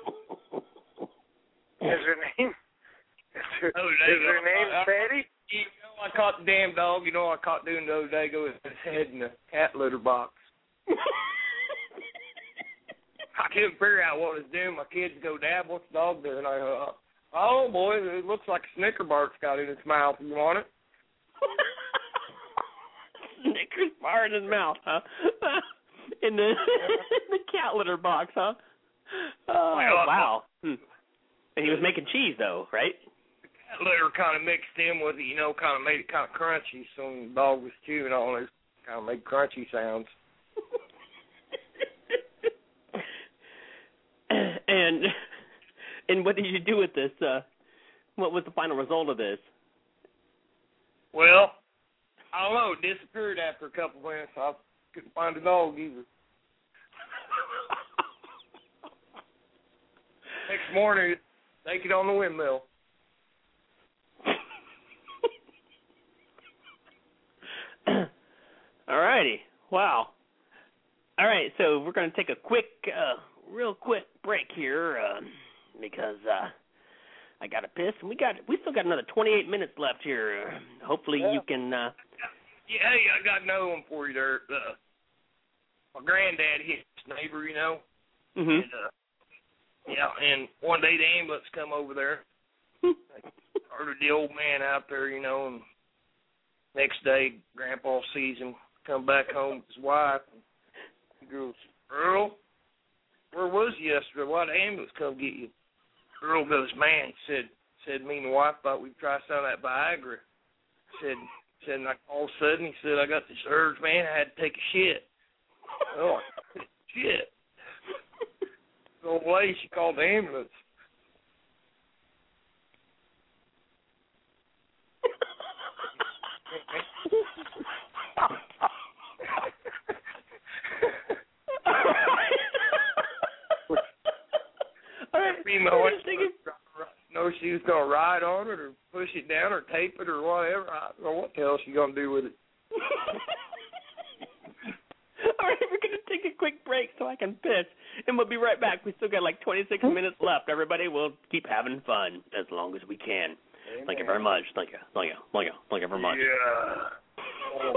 Is her name? Is her name Sadie? I caught the damn dog. I caught doing the other day. Go with his head in the cat litter box. I couldn't figure out what it was doing. My kids go, Dad, what's the dog doing? Oh boy, it looks like a Snicker bar's got in its mouth. You want it? Snickers bar in his mouth, huh? in the cat litter box, huh? Oh, wow. And he was making cheese, though, right? The cat litter kind of mixed in with it, kind of made it kind of crunchy. So when the dog was chewing on it, kind of made crunchy sounds. And what did you do with this? What was the final result of this? Well, I don't know. It disappeared after a couple minutes. I couldn't find the dog either. Next morning, take it on the windmill. All righty. Wow. All right, so we're going to take a real quick break here because I got to piss, and we still got another 28 minutes left here. Hopefully you can. Yeah, hey, I got another one for you there. My granddad hit his neighbor, Mhm. And, and one day the ambulance come over there. Ordered the old man out there, and next day Grandpa sees him come back home with his wife. He goes, Earl, where was you yesterday? Why the ambulance come get you? Earl goes, man, said me and the wife thought we'd try some of that Viagra. Said, and all of a sudden, he said, I got this urge, man, I had to take a shit. Oh, shit. The old lady, she called the ambulance. Female, know she was going to ride on it or push it down or tape it or whatever. I don't know what the hell she's going to do with it. All right, we're going to take a quick break so I can piss, and we'll be right back. We still got like 26 minutes left. Everybody, we'll keep having fun as long as we can. Amen. Thank you very much. Thank you very much. Yeah.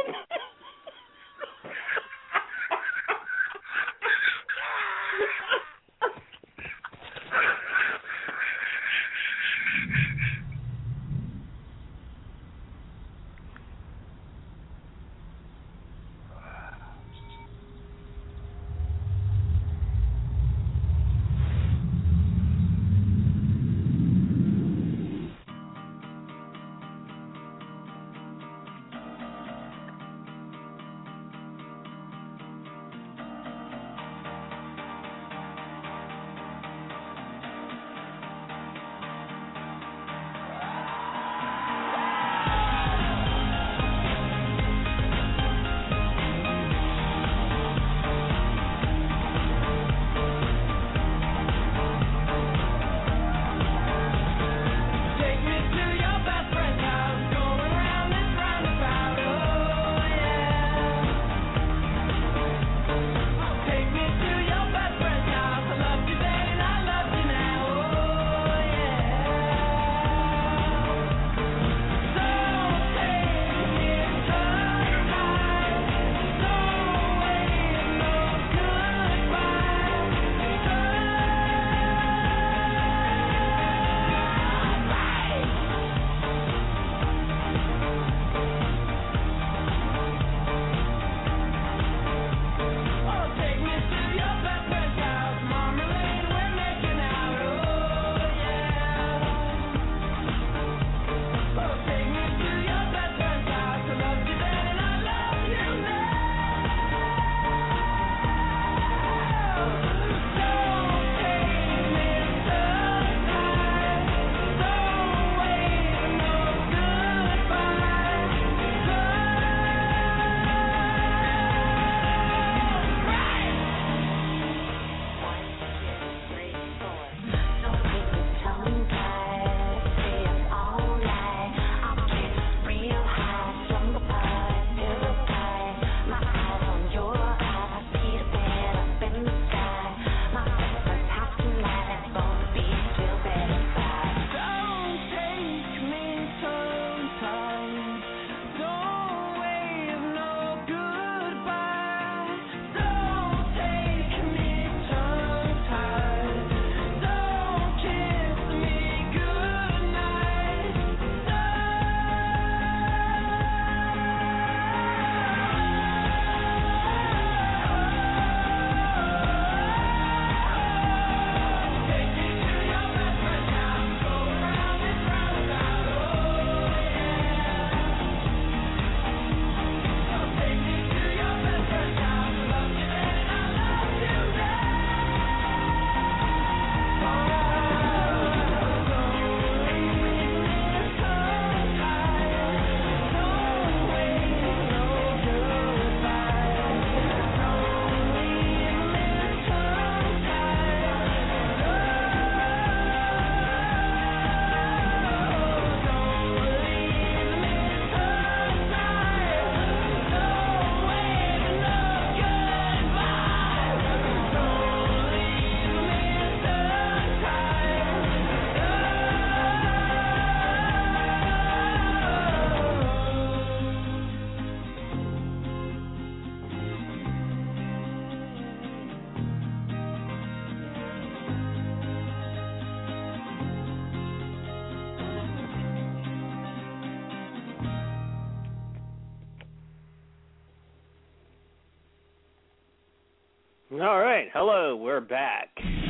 All right. Hello. We're back.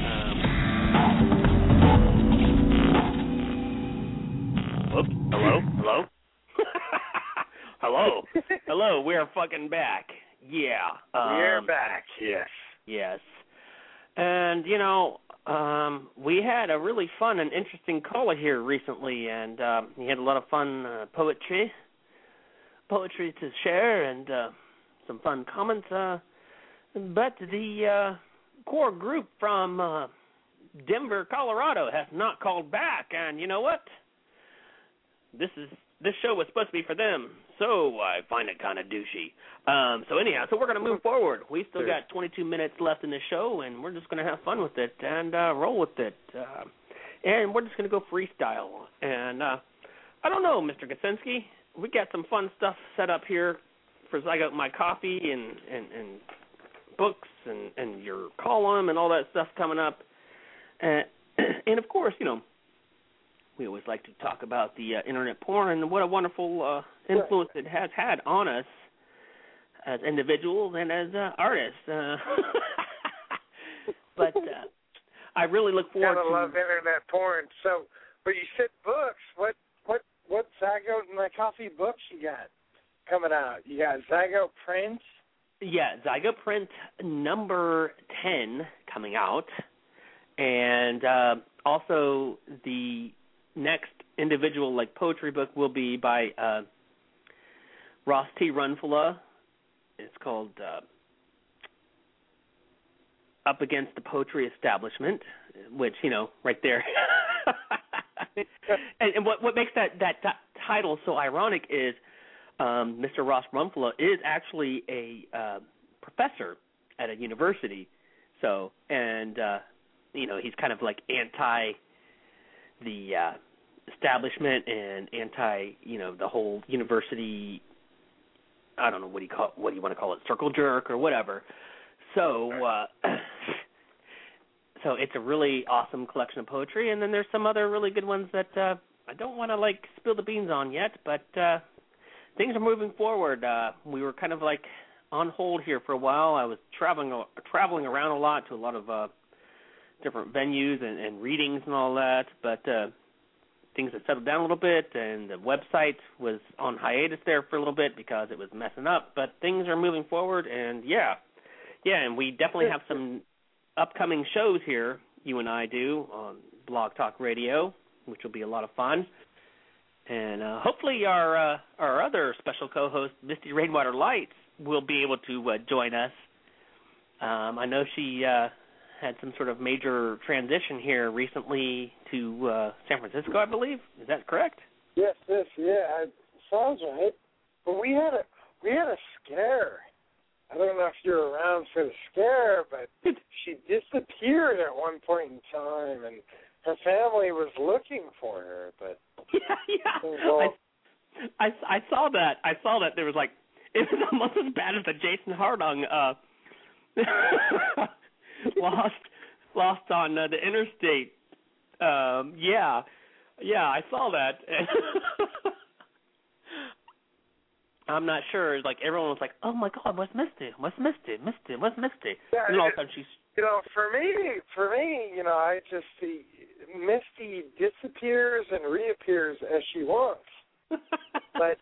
Whoops. Hello. Hello. Hello. Hello. We're fucking back. Yeah. We're back. Yes. Yes. And we had a really fun and interesting caller here recently, and he had a lot of fun poetry to share, and some fun comments. But the core group from Denver, Colorado, has not called back, and you know what? This show was supposed to be for them, so I find it kind of douchey. So anyhow, we're going to move forward. We still got 22 minutes left in the show, and we're just going to have fun with it and roll with it. And we're just going to go freestyle. And I don't know, Mr. Kaczynski, we got some fun stuff set up here for I got my coffee and books and your column and all that stuff coming up. And of course, we always like to talk about the internet porn and what a wonderful influence it has had on us as individuals and as artists. But I really look forward to... I love internet porn. So, but you said books. What Zygote and My Coffee books you got coming out? You got Zygote Print? Yeah, Zygote Print number 10 coming out. And also the next individual poetry book will be by Ross T. Runfula. It's called Up Against the Poetry Establishment, which, right there. and what makes that title so ironic is Mr. Ross Runfula is actually a professor at a university. So, and, he's kind of anti the establishment and anti, the whole university, I don't know, what do you want to call it, circle jerk or whatever. So so it's a really awesome collection of poetry, and then there's some other really good ones that I don't want to spill the beans on yet, but things are moving forward. We were kind of on hold here for a while. I was traveling around a lot to a lot of different venues and readings and all that, but things have settled down a little bit, and the website was on hiatus there for a little bit because it was messing up, but things are moving forward, and and we definitely have some upcoming shows here, you and I do, on Blog Talk Radio, which will be a lot of fun, and hopefully our other special co-host, Misty Rainwater Lights, will be able to join us. I know she had some sort of major transition here recently to San Francisco, I believe. Is that correct? Yes, it sounds right. But we had a scare. I don't know if you're around for the scare, but she disappeared at one point in time, and her family was looking for her. But I saw that. I saw that there was it was almost as bad as the Jason Hardung lost on the interstate. I saw that. I'm not sure. Everyone was like, "Oh my God, what's Misty? What's Misty? What's Misty?" Yeah, and all of a sudden she's. For me, I just see Misty disappears and reappears as she wants. But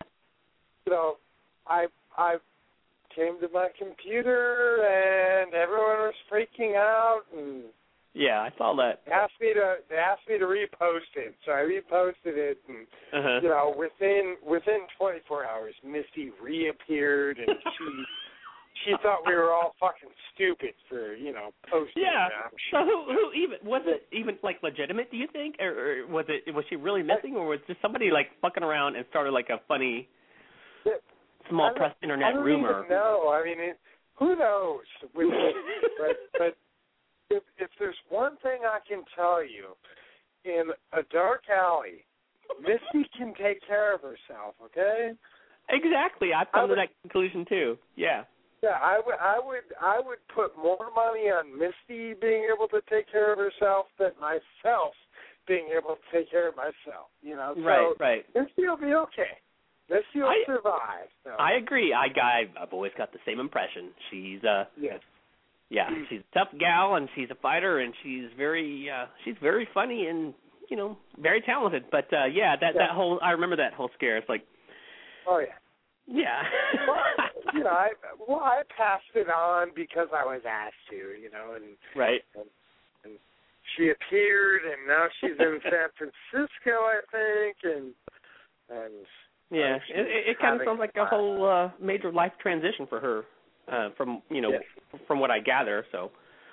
I came to my computer and everyone was freaking out and I saw that. They asked me to repost it, so I reposted it, and within 24 hours, Misty reappeared, and she thought we were all fucking stupid for posting. Yeah. It, so who even was it even legitimate? Do you think, or was she really missing, or was just somebody fucking around and started a funny small press internet rumor? No, I mean, who knows? But if there's one thing I can tell you, in a dark alley, Misty can take care of herself. Okay. Exactly. I come to that conclusion too. Yeah. Yeah, I would put more money on Misty being able to take care of herself than myself being able to take care of myself. Right. Misty will be okay. Misty will survive. So. I agree. I've always got the same impression. She's yes. Yeah, she's a tough gal, and she's a fighter, and she's very funny and, you know, very talented. But that whole, I remember that whole scare. It's like, oh yeah. Yeah. Well, you know, I passed it on because I was asked to, you know, and right. And she appeared, and now she's in San Francisco, I think, and yeah, it kind of sounds like a whole major life transition for her, from from what I gather. So,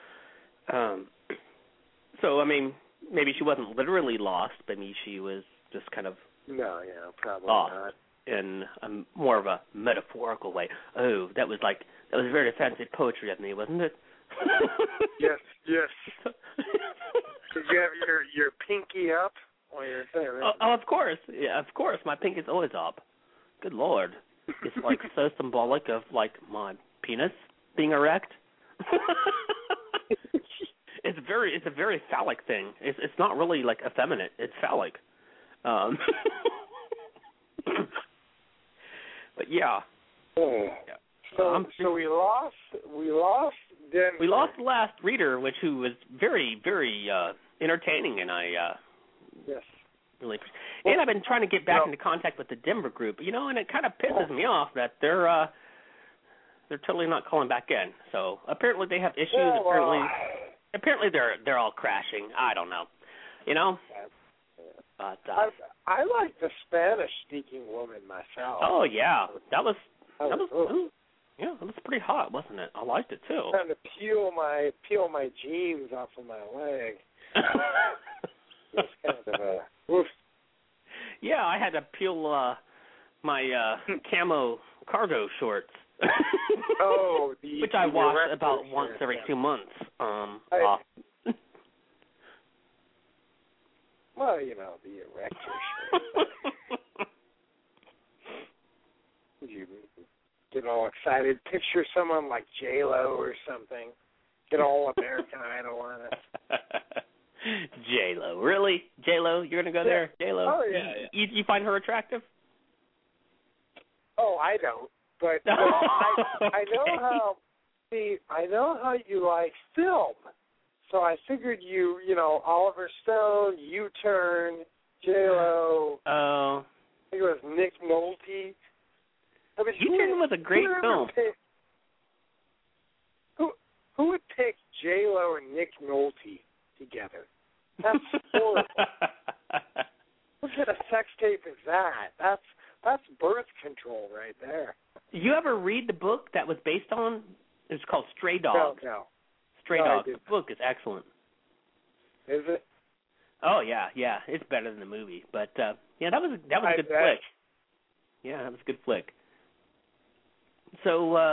I mean, maybe she wasn't literally lost, but maybe she was just kind of probably lost not. In more of a metaphorical way. Oh, that was very offensive poetry of me, wasn't it? Yes. Did you have your pinky up while you're there? Right? Oh, of course. Yeah, of course. My pinky's always up. Good Lord. It's like so symbolic of like my penis being erect. It's a very phallic thing. It's not really like effeminate. It's phallic. But yeah. So we lost then. We lost the last reader, who was very, very entertaining, and I yes. Really. And I've been trying to get back into contact with the Denver group, you know, and it kind of pisses me off that they're totally not calling back in. So apparently they have issues. Apparently they're all crashing. I don't know, you know. But I like the Spanish-speaking woman myself. Oh yeah, that was pretty hot, wasn't it? I liked it too. Trying to peel my jeans off of my leg. It's kind of a oof. Yeah, I had to peel my camo cargo shorts. Which I wash about once every 2 months. Off. Well, you know, the erector shirt. You get all excited. Picture someone like J-Lo or something. Get all American Idol on it. J-Lo. Really? J-Lo? You're going to go there? J-Lo? Oh, yeah. You find her attractive? Oh, I don't. But I know how you like film. So I figured you know, Oliver Stone, U-Turn, J-Lo. Oh. I think it was Nick Nolte. I mean, U-Turn was a great film. Who would pick J-Lo and Nick Nolte together? That's horrible. What kind of sex tape is that? That's birth control right there. You ever read the book that was based on? It's called Stray Dogs. No. Stray Dogs. The book is excellent. Is it? Oh yeah. It's better than the movie. But that was a good flick. Yeah, that was a good flick. So,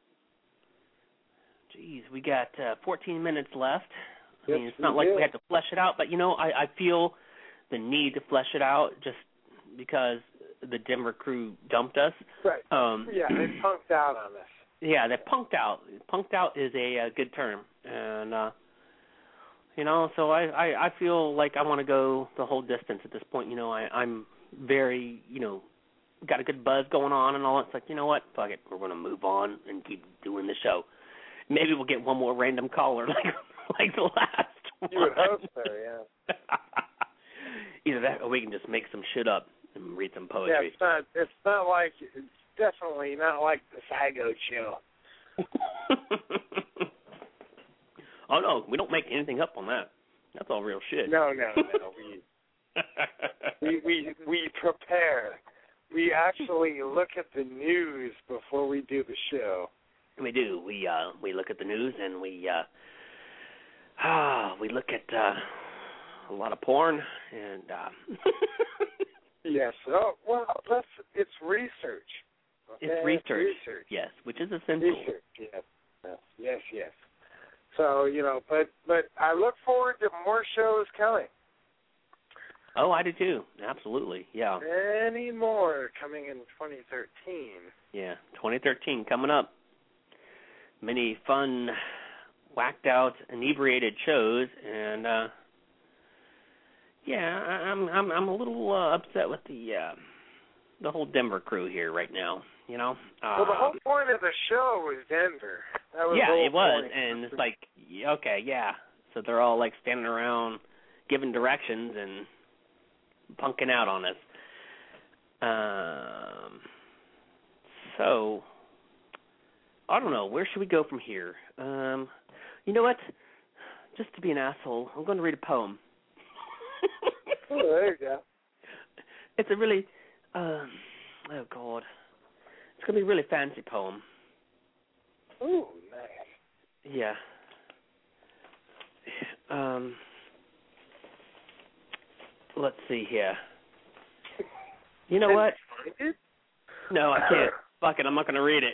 we got 14 minutes left. I mean, it's not like we had to flesh it out, but, you know, I feel the need to flesh it out just because the Denver crew dumped us. Right. They punked out on us. Yeah, they punked out. Punked out is a good term. And, you know, so I feel like I want to go the whole distance at this point. You know, I'm very, you know, got a good buzz going on and all. It's like, you know what? Fuck it. We're going to move on and keep doing the show. Maybe we'll get one more random caller like the last one. You would hope so, yeah. Either that or we can just make some shit up and read some poetry. Yeah, it's definitely not like the Zygote show. Oh, no, we don't make anything up on that. That's all real shit. No. We prepare. We actually look at the news before we do the show. We do. We look at the news and we look at a lot of porn and. Yes. Oh, well, it's research. Okay? It's research. Yes, which is essential. Research. Yes. So you know, but I look forward to more shows coming. Oh, I do too. Absolutely, yeah. Many more coming in 2013. Yeah, 2013 coming up. Many fun, whacked out, inebriated shows, and I'm a little upset with the the whole Denver crew here right now. You know. Well, the whole point of the show was Denver. That was the whole it was, point. and it's like, okay, yeah. So they're all like standing around, giving directions and punking out on us. So I don't know. Where should we go from here? You know what? Just to be an asshole, I'm going to read a poem. Oh, there you go. It's a really, oh God, it's going to be a really fancy poem. Ooh, nice. Yeah. Let's see here. You know what? No, I can't. Fuck it, I'm not going to read it.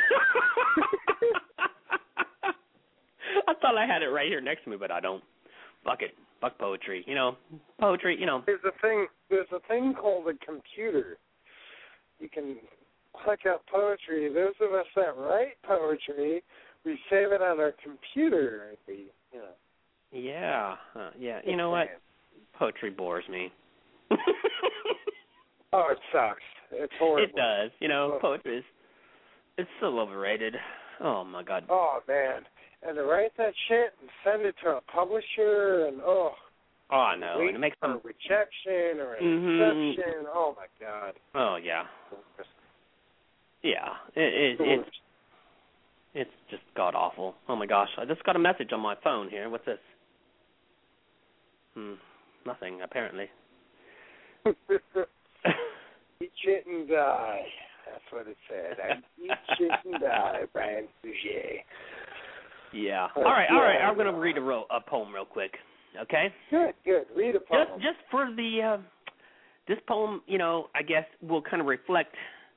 I thought I had it right here next to me, but I don't. Fuck it. Fuck poetry. You know, poetry, you know. There's a thing called a computer. You can click up poetry. Those of us that write poetry, we save it on our computer. Yeah. Yeah. You know what? Poetry bores me. Oh, it sucks. It's horrible. It does. You know, poetry it's so overrated. Oh, my God. Oh, man. And to write that shit and send it to a publisher and, Oh, I know. And it makes a rejection or an exception. Oh, my God. Oh, yeah. Yeah. It's just god-awful. Oh, my gosh. I just got a message on my phone here. What's this? Nothing, apparently. Eat shit and die. That's what it said. Eat shit and die, Brian Boucher. Yeah. All right. I'm going to read a poem real quick. Okay? Good. Read a poem. Just for the this poem, you know, I guess will kind of reflect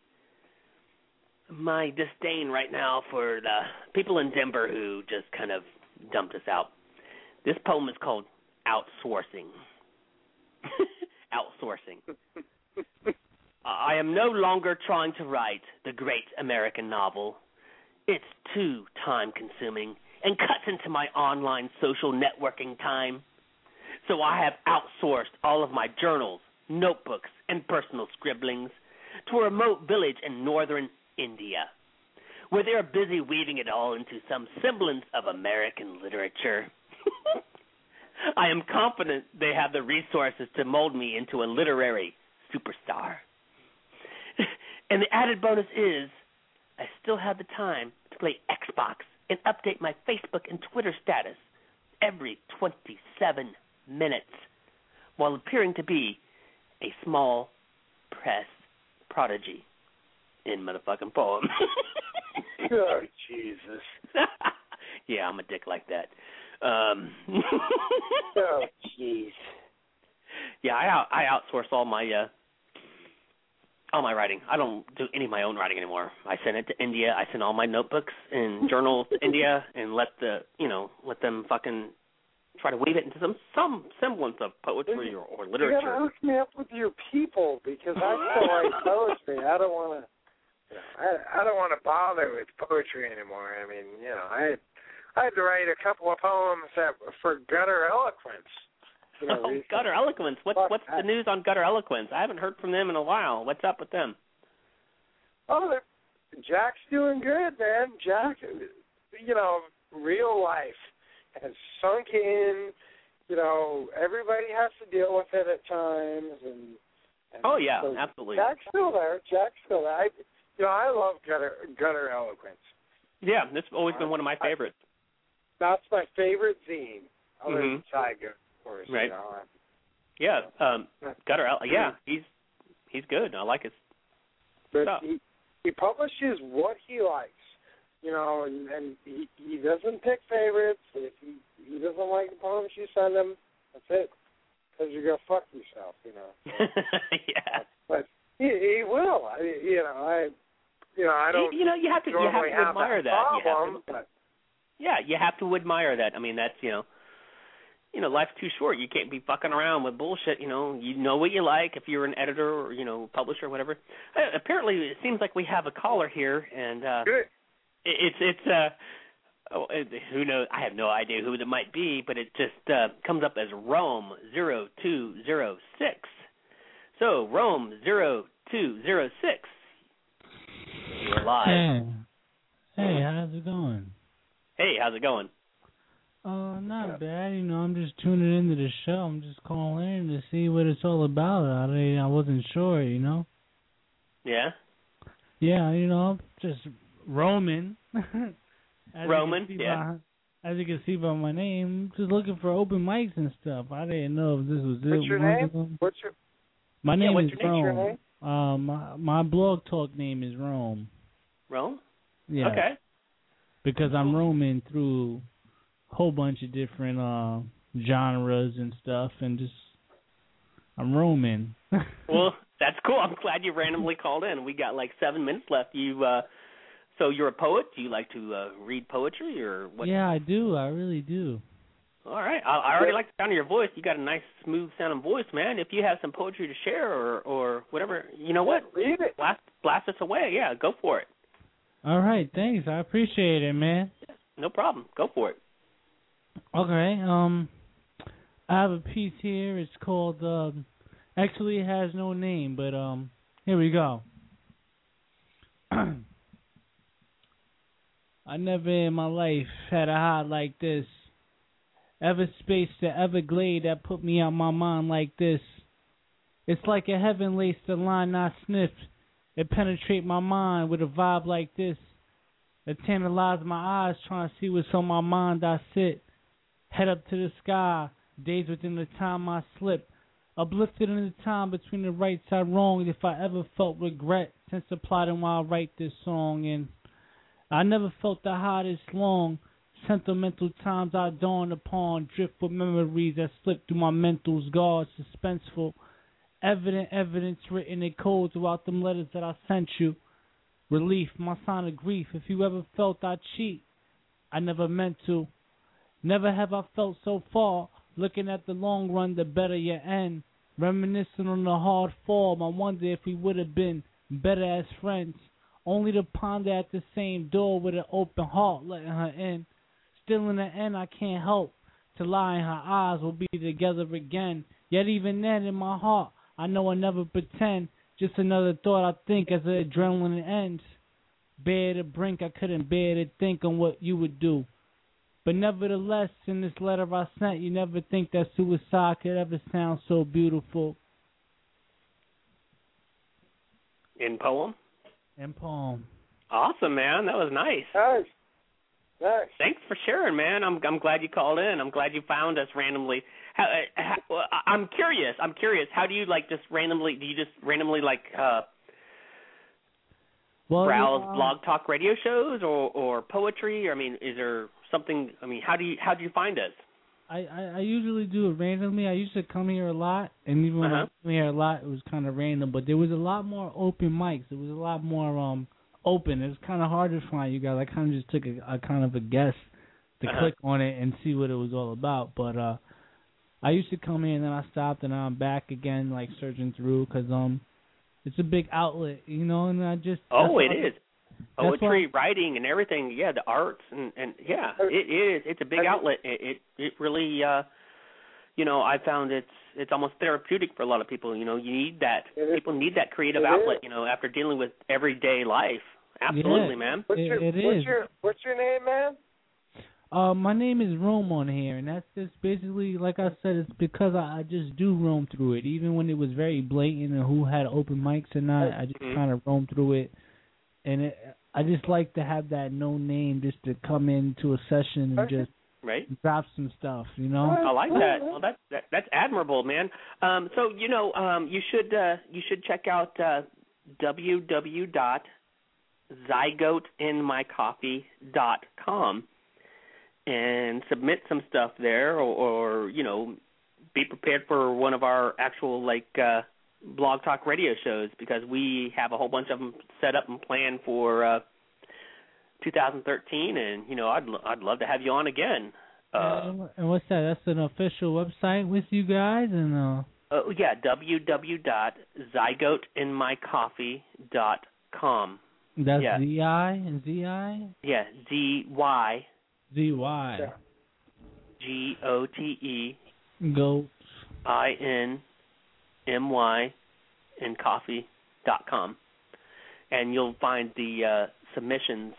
my disdain right now for the people in Denver who just kind of dumped us out. This poem is called Outsourcing. Outsourcing. I am no longer trying to write the great American novel. It's too time-consuming and cuts into my online social networking time. So I have outsourced all of my journals, notebooks, and personal scribblings to a remote village in northern India, where they are busy weaving it all into some semblance of American literature. I am confident they have the resources to mold me into a literary superstar. And the added bonus is I still have the time to play Xbox and update my Facebook and Twitter status every 27 minutes while appearing to be a small press prodigy in motherfucking poem. Oh, Jesus. Yeah, I'm a dick like that. Oh, jeez. Yeah, I outsource all my writing. I don't do any of my own writing anymore. I send it to India. I send all my notebooks and journals to India and let them fucking try to weave it into some semblance of poetry or literature. You gotta hook me up with your people because I still write poetry. I don't want to bother with poetry anymore. I mean, I had to write a couple of poems for Gutter Eloquence. Gutter Eloquence. What's the news on Gutter Eloquence? I haven't heard from them in a while. What's up with them? Oh, Jack's doing good, man. Jack, real life has sunk in. Everybody has to deal with it at times. And oh, yeah, so absolutely. Jack's still there. I love Gutter Eloquence. Yeah, this has always been one of my favorites. That's my favorite zine. Other than Tiger, of course. Right. Yeah, Gutter. Yeah, he's good. I like his stuff. He publishes what he likes, and he doesn't pick favorites. If he doesn't like the poems you send him, that's it. Because you're gonna fuck yourself, Yeah. But he will. I don't. You have to admire that. Problem, you have to admire that. I mean, that's life's too short. You can't be fucking around with bullshit. You know what you like if you're an editor or publisher or whatever. Apparently, it seems like we have a caller here, and good. Who knows? I have no idea who it might be, but it just comes up as Rome 0206. So Rome You're live. Hey, how's it going? Hey, how's it going? Not bad. I'm just tuning into the show. I'm just calling in to see what it's all about. I wasn't sure, Yeah? Yeah, I'm just roaming. Roaming, yeah. As you can see by my name, just looking for open mics and stuff. I didn't know if this was it. What's your name? My name is Rome. Your name? My blog talk name is Rome. Rome? Yeah. Okay. Because I'm roaming through a whole bunch of different genres and stuff, and just I'm roaming. Well, that's cool. I'm glad you randomly called in. We got like 7 minutes left. So you're a poet? Do you like to read poetry or what? Yeah, I do. I really do. All right. I already like the sound of your voice. You got a nice, smooth-sounding voice, man. If you have some poetry to share or whatever, you know what? Read it. Blast us away. Yeah, go for it. All right. Thanks. I appreciate it, man. No problem. Go for it. Okay. I have a piece here. It's called. Actually, it has no name, but here we go. I never in my life had a heart like this. Ever space the Everglade that put me out my mind like this. It's like a heaven laced a line I sniffed. It penetrate my mind with a vibe like this. It tantalize my eyes trying to see what's on my mind. I sit, head up to the sky, days within the time I slip. Uplifted in the time between the rights I wronged. If I ever felt regret since the plotting while I write this song. And I never felt the hottest long. Sentimental times I dawn upon. Drift with memories that slip through my mental scars. Suspenseful. Evidence written in code throughout them letters that I sent you. Relief, my sign of grief. If you ever felt I cheat, I never meant to. Never have I felt so far. Looking at the long run, the better your end. Reminiscing on the hard fall. I wonder if we would have been better as friends. Only to ponder at the same door with an open heart, letting her in. Still in the end, I can't help to lie in her eyes. We'll be together again. Yet even then, in my heart, I know I never pretend. Just another thought I think as the adrenaline ends. Bear to brink, I couldn't bear to think on what you would do. But nevertheless, in this letter I sent, you never think that suicide could ever sound so beautiful. In poem? In poem. Awesome, man. That was nice. Nice. Thanks for sharing, man. I'm glad you called in. I'm glad you found us randomly. I'm curious. How do you just randomly? Do you just randomly browse blog talk radio shows or poetry? I mean, is there something? I mean, how do you find us? I usually do it randomly. I used to come here a lot, and even when I come here a lot, it was kind of random. But there was a lot more open mics. It was a lot more open. It was kind of hard to find you guys. I kind of just took a kind of a guess to click on it and see what it was all about. But I used to come here and then I stopped and now I'm back again, searching through because it's a big outlet, and I just it is poetry, writing, and everything. Yeah, the arts and yeah, it is. It's a big outlet. It really I found it's almost therapeutic for a lot of people. You need that. People need that creative outlet. After dealing with everyday life. Absolutely, man. What's your name, man? My name is Rome on here, and that's just basically, like I said, it's because I just do roam through it. Even when it was very blatant and who had open mics or not, I just kind of roam through it. And I just like to have that no name just to come into a session and just drop some stuff, I like that. Well, that's admirable, man. So you should check out www.zygoteinmycoffee.com and submit some stuff there, or be prepared for one of our actual blog talk radio shows, because we have a whole bunch of them set up and planned for 2013, and I'd love to have you on again. And what's that? That's an official website with you guys, and www.zygoteinmycoffee.com. That's Z-I? Yeah, Z-Y. Z-Y. G-O-T-E. Goat. I-N-M-Y and coffee. www.thepoetrypodcast.com, and you'll find the submissions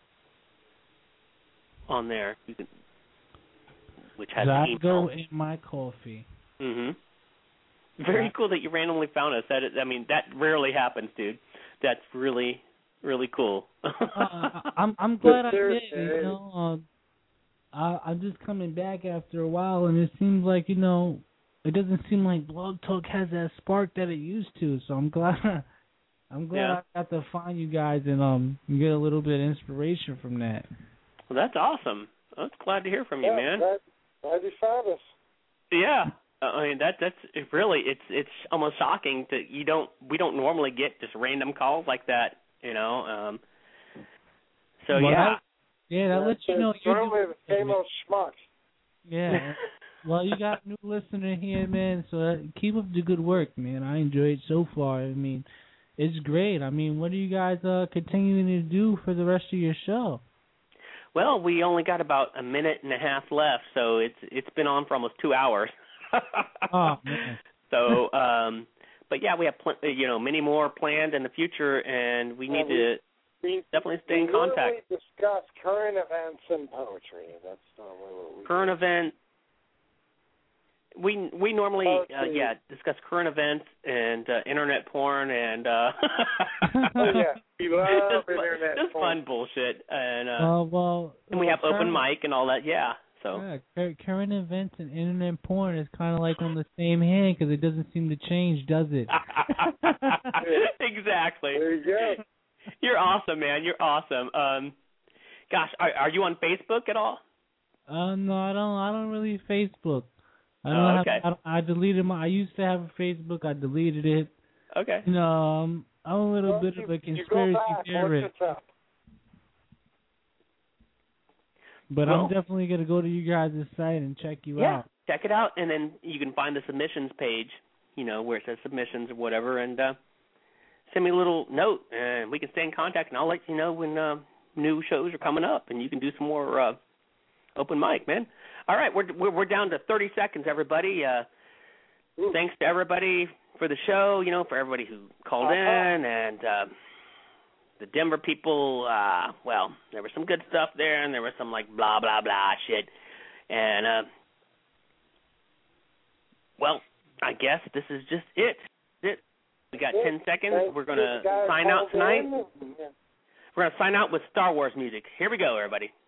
on there. You can, which has the email. in my coffee. Very cool that you randomly found us. That rarely happens, dude. That's really, really cool. I'm glad I did. You know, I'm just coming back after a while, and it seems like, you know, it doesn't seem like Blog Talk has that spark that it used to. So I'm glad I got to find you guys and get a little bit of inspiration from that. Well, that's awesome. I'm glad to hear from you, man. Glad you found us. Yeah. I mean, that's really, it's almost shocking that we don't normally get just random calls like that, you know. So well, that lets you know you're the same old schmuck. Yeah. Well, you got a new listener here, man. So keep up the good work, man. I enjoy it so far. I mean, it's great. I mean, what are you guys continuing to do for the rest of your show? Well, we only got about a minute and a half left, so it's been on for almost 2 hours. Oh, man. So, but yeah, we have many more planned in the future, and we need to definitely stay in contact. We discuss current events and poetry. That's what we current events. We normally discuss current events and internet porn and oh yeah, we love internet just porn. fun bullshit and and we have open mic and all that. Yeah. So current events and internet porn is kind of like on the same hand because it doesn't seem to change, does it? Exactly. There you go. You're awesome, man. You're awesome. Gosh, are you on Facebook at all? No, I don't really Facebook. I don't okay. I deleted I used to have a Facebook. I deleted it. Okay. You know, I'm a little bit of a conspiracy theorist. But I'm definitely going to go to you guys' site and check you out. Check it out, and then you can find the submissions page, you know, where it says submissions or whatever, and send me a little note, and we can stay in contact, and I'll let you know when new shows are coming up, and you can do some more open mic, man. All right, we're down to 30 seconds, everybody. Thanks to everybody for the show, you know, for everybody who called in, and the Denver people, well, there was some good stuff there, and there was some, like, blah, blah, blah shit. And, well, I guess this is just it. We got 10 seconds. We're going to sign out tonight. We're going to sign out with Star Wars music. Here we go, everybody.